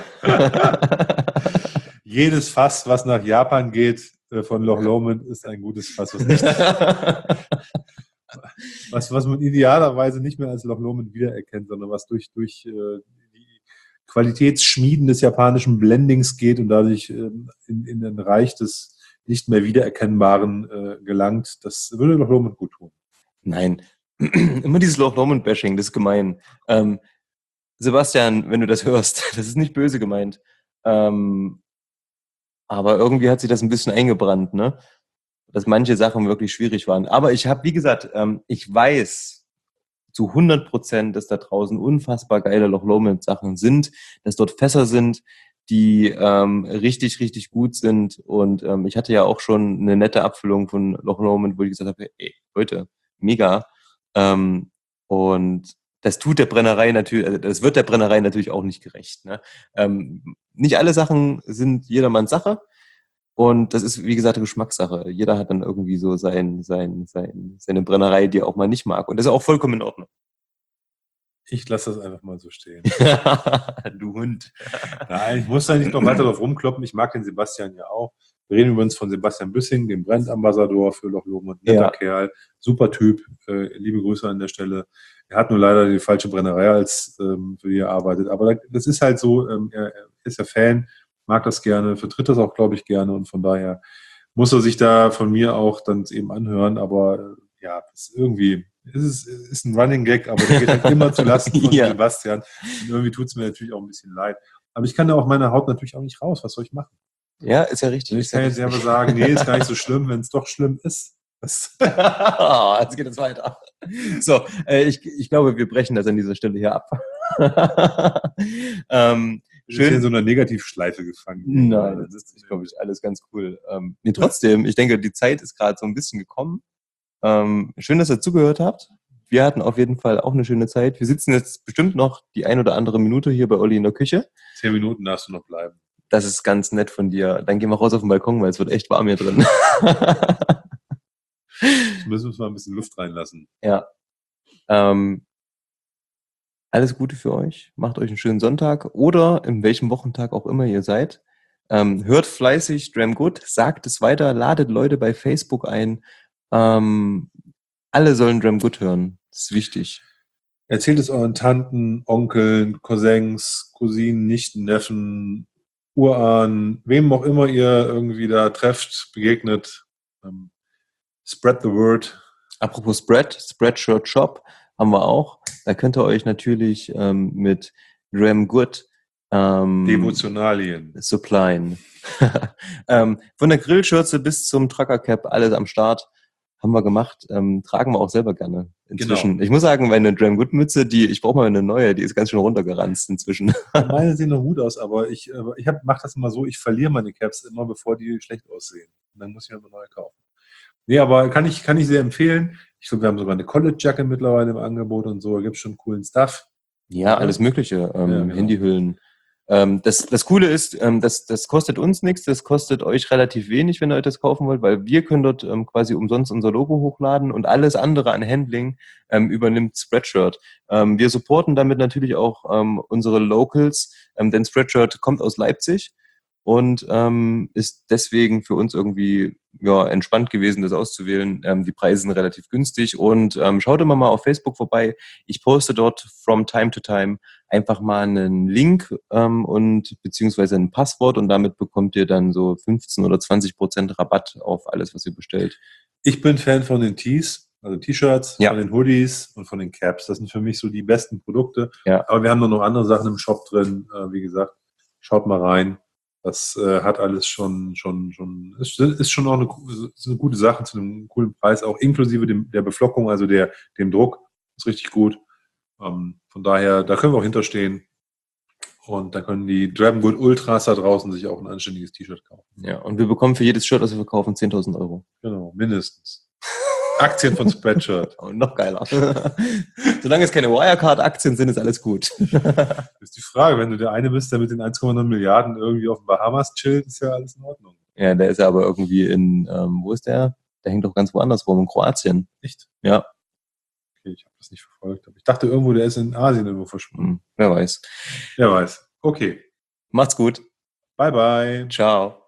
Jedes Fass, was nach Japan geht, äh, von Loch Lomond, ist ein gutes Fass. Was, nicht, was, was man idealerweise nicht mehr als Loch Lomond wiedererkennt, sondern was durch, durch äh, die Qualitätsschmieden des japanischen Blendings geht und dadurch äh, in, in ein Reich des nicht mehr Wiedererkennbaren äh, gelangt. Das würde Loch Lomond gut tun. Nein, immer dieses Loch Lomond-Bashing, das ist gemein. Ähm, Sebastian, wenn du das hörst, das ist nicht böse gemeint. Ähm, aber irgendwie hat sich das ein bisschen eingebrannt, ne? Dass manche Sachen wirklich schwierig waren. Aber ich habe, wie gesagt, ähm, ich weiß zu hundert Prozent, dass da draußen unfassbar geile Loch Lomond-Sachen sind, dass dort Fässer sind, die ähm, richtig, richtig gut sind. Und ähm, ich hatte ja auch schon eine nette Abfüllung von Loch Lomond, wo ich gesagt habe, ey, Leute, mega. Ähm, und das tut der Brennerei natürlich, das wird der Brennerei natürlich auch nicht gerecht. Ne? Ähm, nicht alle Sachen sind jedermanns Sache. Und das ist, wie gesagt, eine Geschmackssache. Jeder hat dann irgendwie so sein, sein, sein, seine Brennerei, die er auch mal nicht mag. Und das ist auch vollkommen in Ordnung. Ich lasse das einfach mal so stehen. Du Hund. Nein, ich muss da nicht noch weiter drauf rumkloppen. Ich mag den Sebastian ja auch. Wir reden übrigens von Sebastian Büssing, dem Brandambassador für Loch Lomond. Netter Ja. Kerl, super Typ. Äh, liebe Grüße an der Stelle. Er hat nur leider die falsche Brennerei, als ähm, für die er arbeitet. Aber das ist halt so, ähm, er, er ist ja Fan, mag das gerne, vertritt das auch, glaube ich, gerne. Und von daher muss er sich da von mir auch dann eben anhören. Aber äh, ja, das ist irgendwie, es ist, ist ein Running Gag, aber der geht halt immer zu Lasten von Ja. Sebastian. Und irgendwie tut es mir natürlich auch ein bisschen leid. Aber ich kann da auch meine Haut natürlich auch nicht raus. Was soll ich machen? Ja, ist ja richtig. Ich kann jetzt ja aber sagen, nee, ist gar nicht so schlimm, wenn es doch schlimm ist. Das Oh, jetzt geht es weiter. So, äh, ich, ich glaube, wir brechen das an dieser Stelle hier ab. ähm, ist hier in schön. so einer Negativschleife gefangen. Nein, das ist, ich glaube, ich alles ganz cool. Ähm, nee, trotzdem, ich denke, die Zeit ist gerade so ein bisschen gekommen. Ähm, schön, dass ihr zugehört habt. Wir hatten auf jeden Fall auch eine schöne Zeit. Wir sitzen jetzt bestimmt noch die ein oder andere Minute hier bei Olli in der Küche. Zehn Minuten darfst du noch bleiben. Das ist ganz nett von dir. Dann gehen wir raus auf den Balkon, weil es wird echt warm hier drin. Jetzt müssen wir uns mal ein bisschen Luft reinlassen. Ja. Ähm, alles Gute für euch. Macht euch einen schönen Sonntag oder in welchem Wochentag auch immer ihr seid. Ähm, hört fleißig Dram Good, sagt es weiter, ladet Leute bei Facebook ein. Ähm, alle sollen Dram Good hören. Das ist wichtig. Erzählt es euren Tanten, Onkeln, Cousins, Cousinen, Nichten, Neffen, Urahnen, wem auch immer ihr irgendwie da trefft, begegnet. Ähm, spread the word. Apropos Spread, Spreadshirt Shop haben wir auch. Da könnt ihr euch natürlich ähm, mit Dram Good ähm, Devotionalien. supplyen. ähm, von der Grillschürze bis zum Trucker Cap, alles am Start. Haben wir gemacht. Ähm, tragen wir auch selber gerne inzwischen. Genau. Ich muss sagen, meine Dram Good Mütze, die, ich brauche mal eine neue, die ist ganz schön runtergeranzt inzwischen. Meine sehen noch gut aus, aber ich, ich mache das immer so, ich verliere meine Caps immer, bevor die schlecht aussehen. Und dann muss ich mir mal neue kaufen. Nee, aber kann ich, kann ich sehr empfehlen. Ich glaube, wir haben sogar eine College-Jacke mittlerweile im Angebot und so. Da gibt es schon coolen Stuff. Ja, alles Mögliche. Ähm, Ja, genau. Handyhüllen. Ähm, das, das Coole ist, ähm, das, das kostet uns nichts, das kostet euch relativ wenig, wenn ihr euch das kaufen wollt, weil wir können dort ähm, quasi umsonst unser Logo hochladen und alles andere an Handling ähm, übernimmt Spreadshirt. Ähm, wir supporten damit natürlich auch ähm, unsere Locals, ähm, denn Spreadshirt kommt aus Leipzig und ähm, ist deswegen für uns irgendwie ja, entspannt gewesen, das auszuwählen. Ähm, die Preise sind relativ günstig und ähm, schaut immer mal auf Facebook vorbei. Ich poste dort from time to time einfach mal einen Link ähm, und beziehungsweise ein Passwort und damit bekommt ihr dann so fünfzehn oder zwanzig Prozent Rabatt auf alles, was ihr bestellt. Ich bin Fan von den Tees, also T-Shirts, Ja. von den Hoodies und von den Caps. Das sind für mich so die besten Produkte. Ja. Aber wir haben noch andere Sachen im Shop drin. Äh, wie gesagt, schaut mal rein. Das äh, hat alles schon, schon, schon, ist, ist schon auch eine, ist eine gute Sache zu einem coolen Preis, auch inklusive dem, der Beflockung, also der, dem Druck. Ist richtig gut. Ähm, von daher, da können wir auch hinterstehen. Und da können die Dragonwood Ultras da draußen sich auch ein anständiges T-Shirt kaufen. Ja, und wir bekommen für jedes Shirt, das wir verkaufen, zehntausend Euro. Genau, mindestens. Aktien von Spreadshirt. Und noch geiler. Solange es keine Wirecard-Aktien sind, ist alles gut. Das ist die Frage, wenn du der eine bist, der mit den eins Komma neun Milliarden irgendwie auf den Bahamas chillt, ist ja alles in Ordnung. Ja, der ist ja aber irgendwie in, ähm, wo ist der? Der hängt doch ganz woanders rum, in Kroatien. Echt? Ja. Okay, ich habe das nicht verfolgt. Aber ich dachte irgendwo, der ist in Asien irgendwo verschwunden. Hm, wer weiß. Wer weiß. Okay. Macht's gut. Bye, bye. Ciao.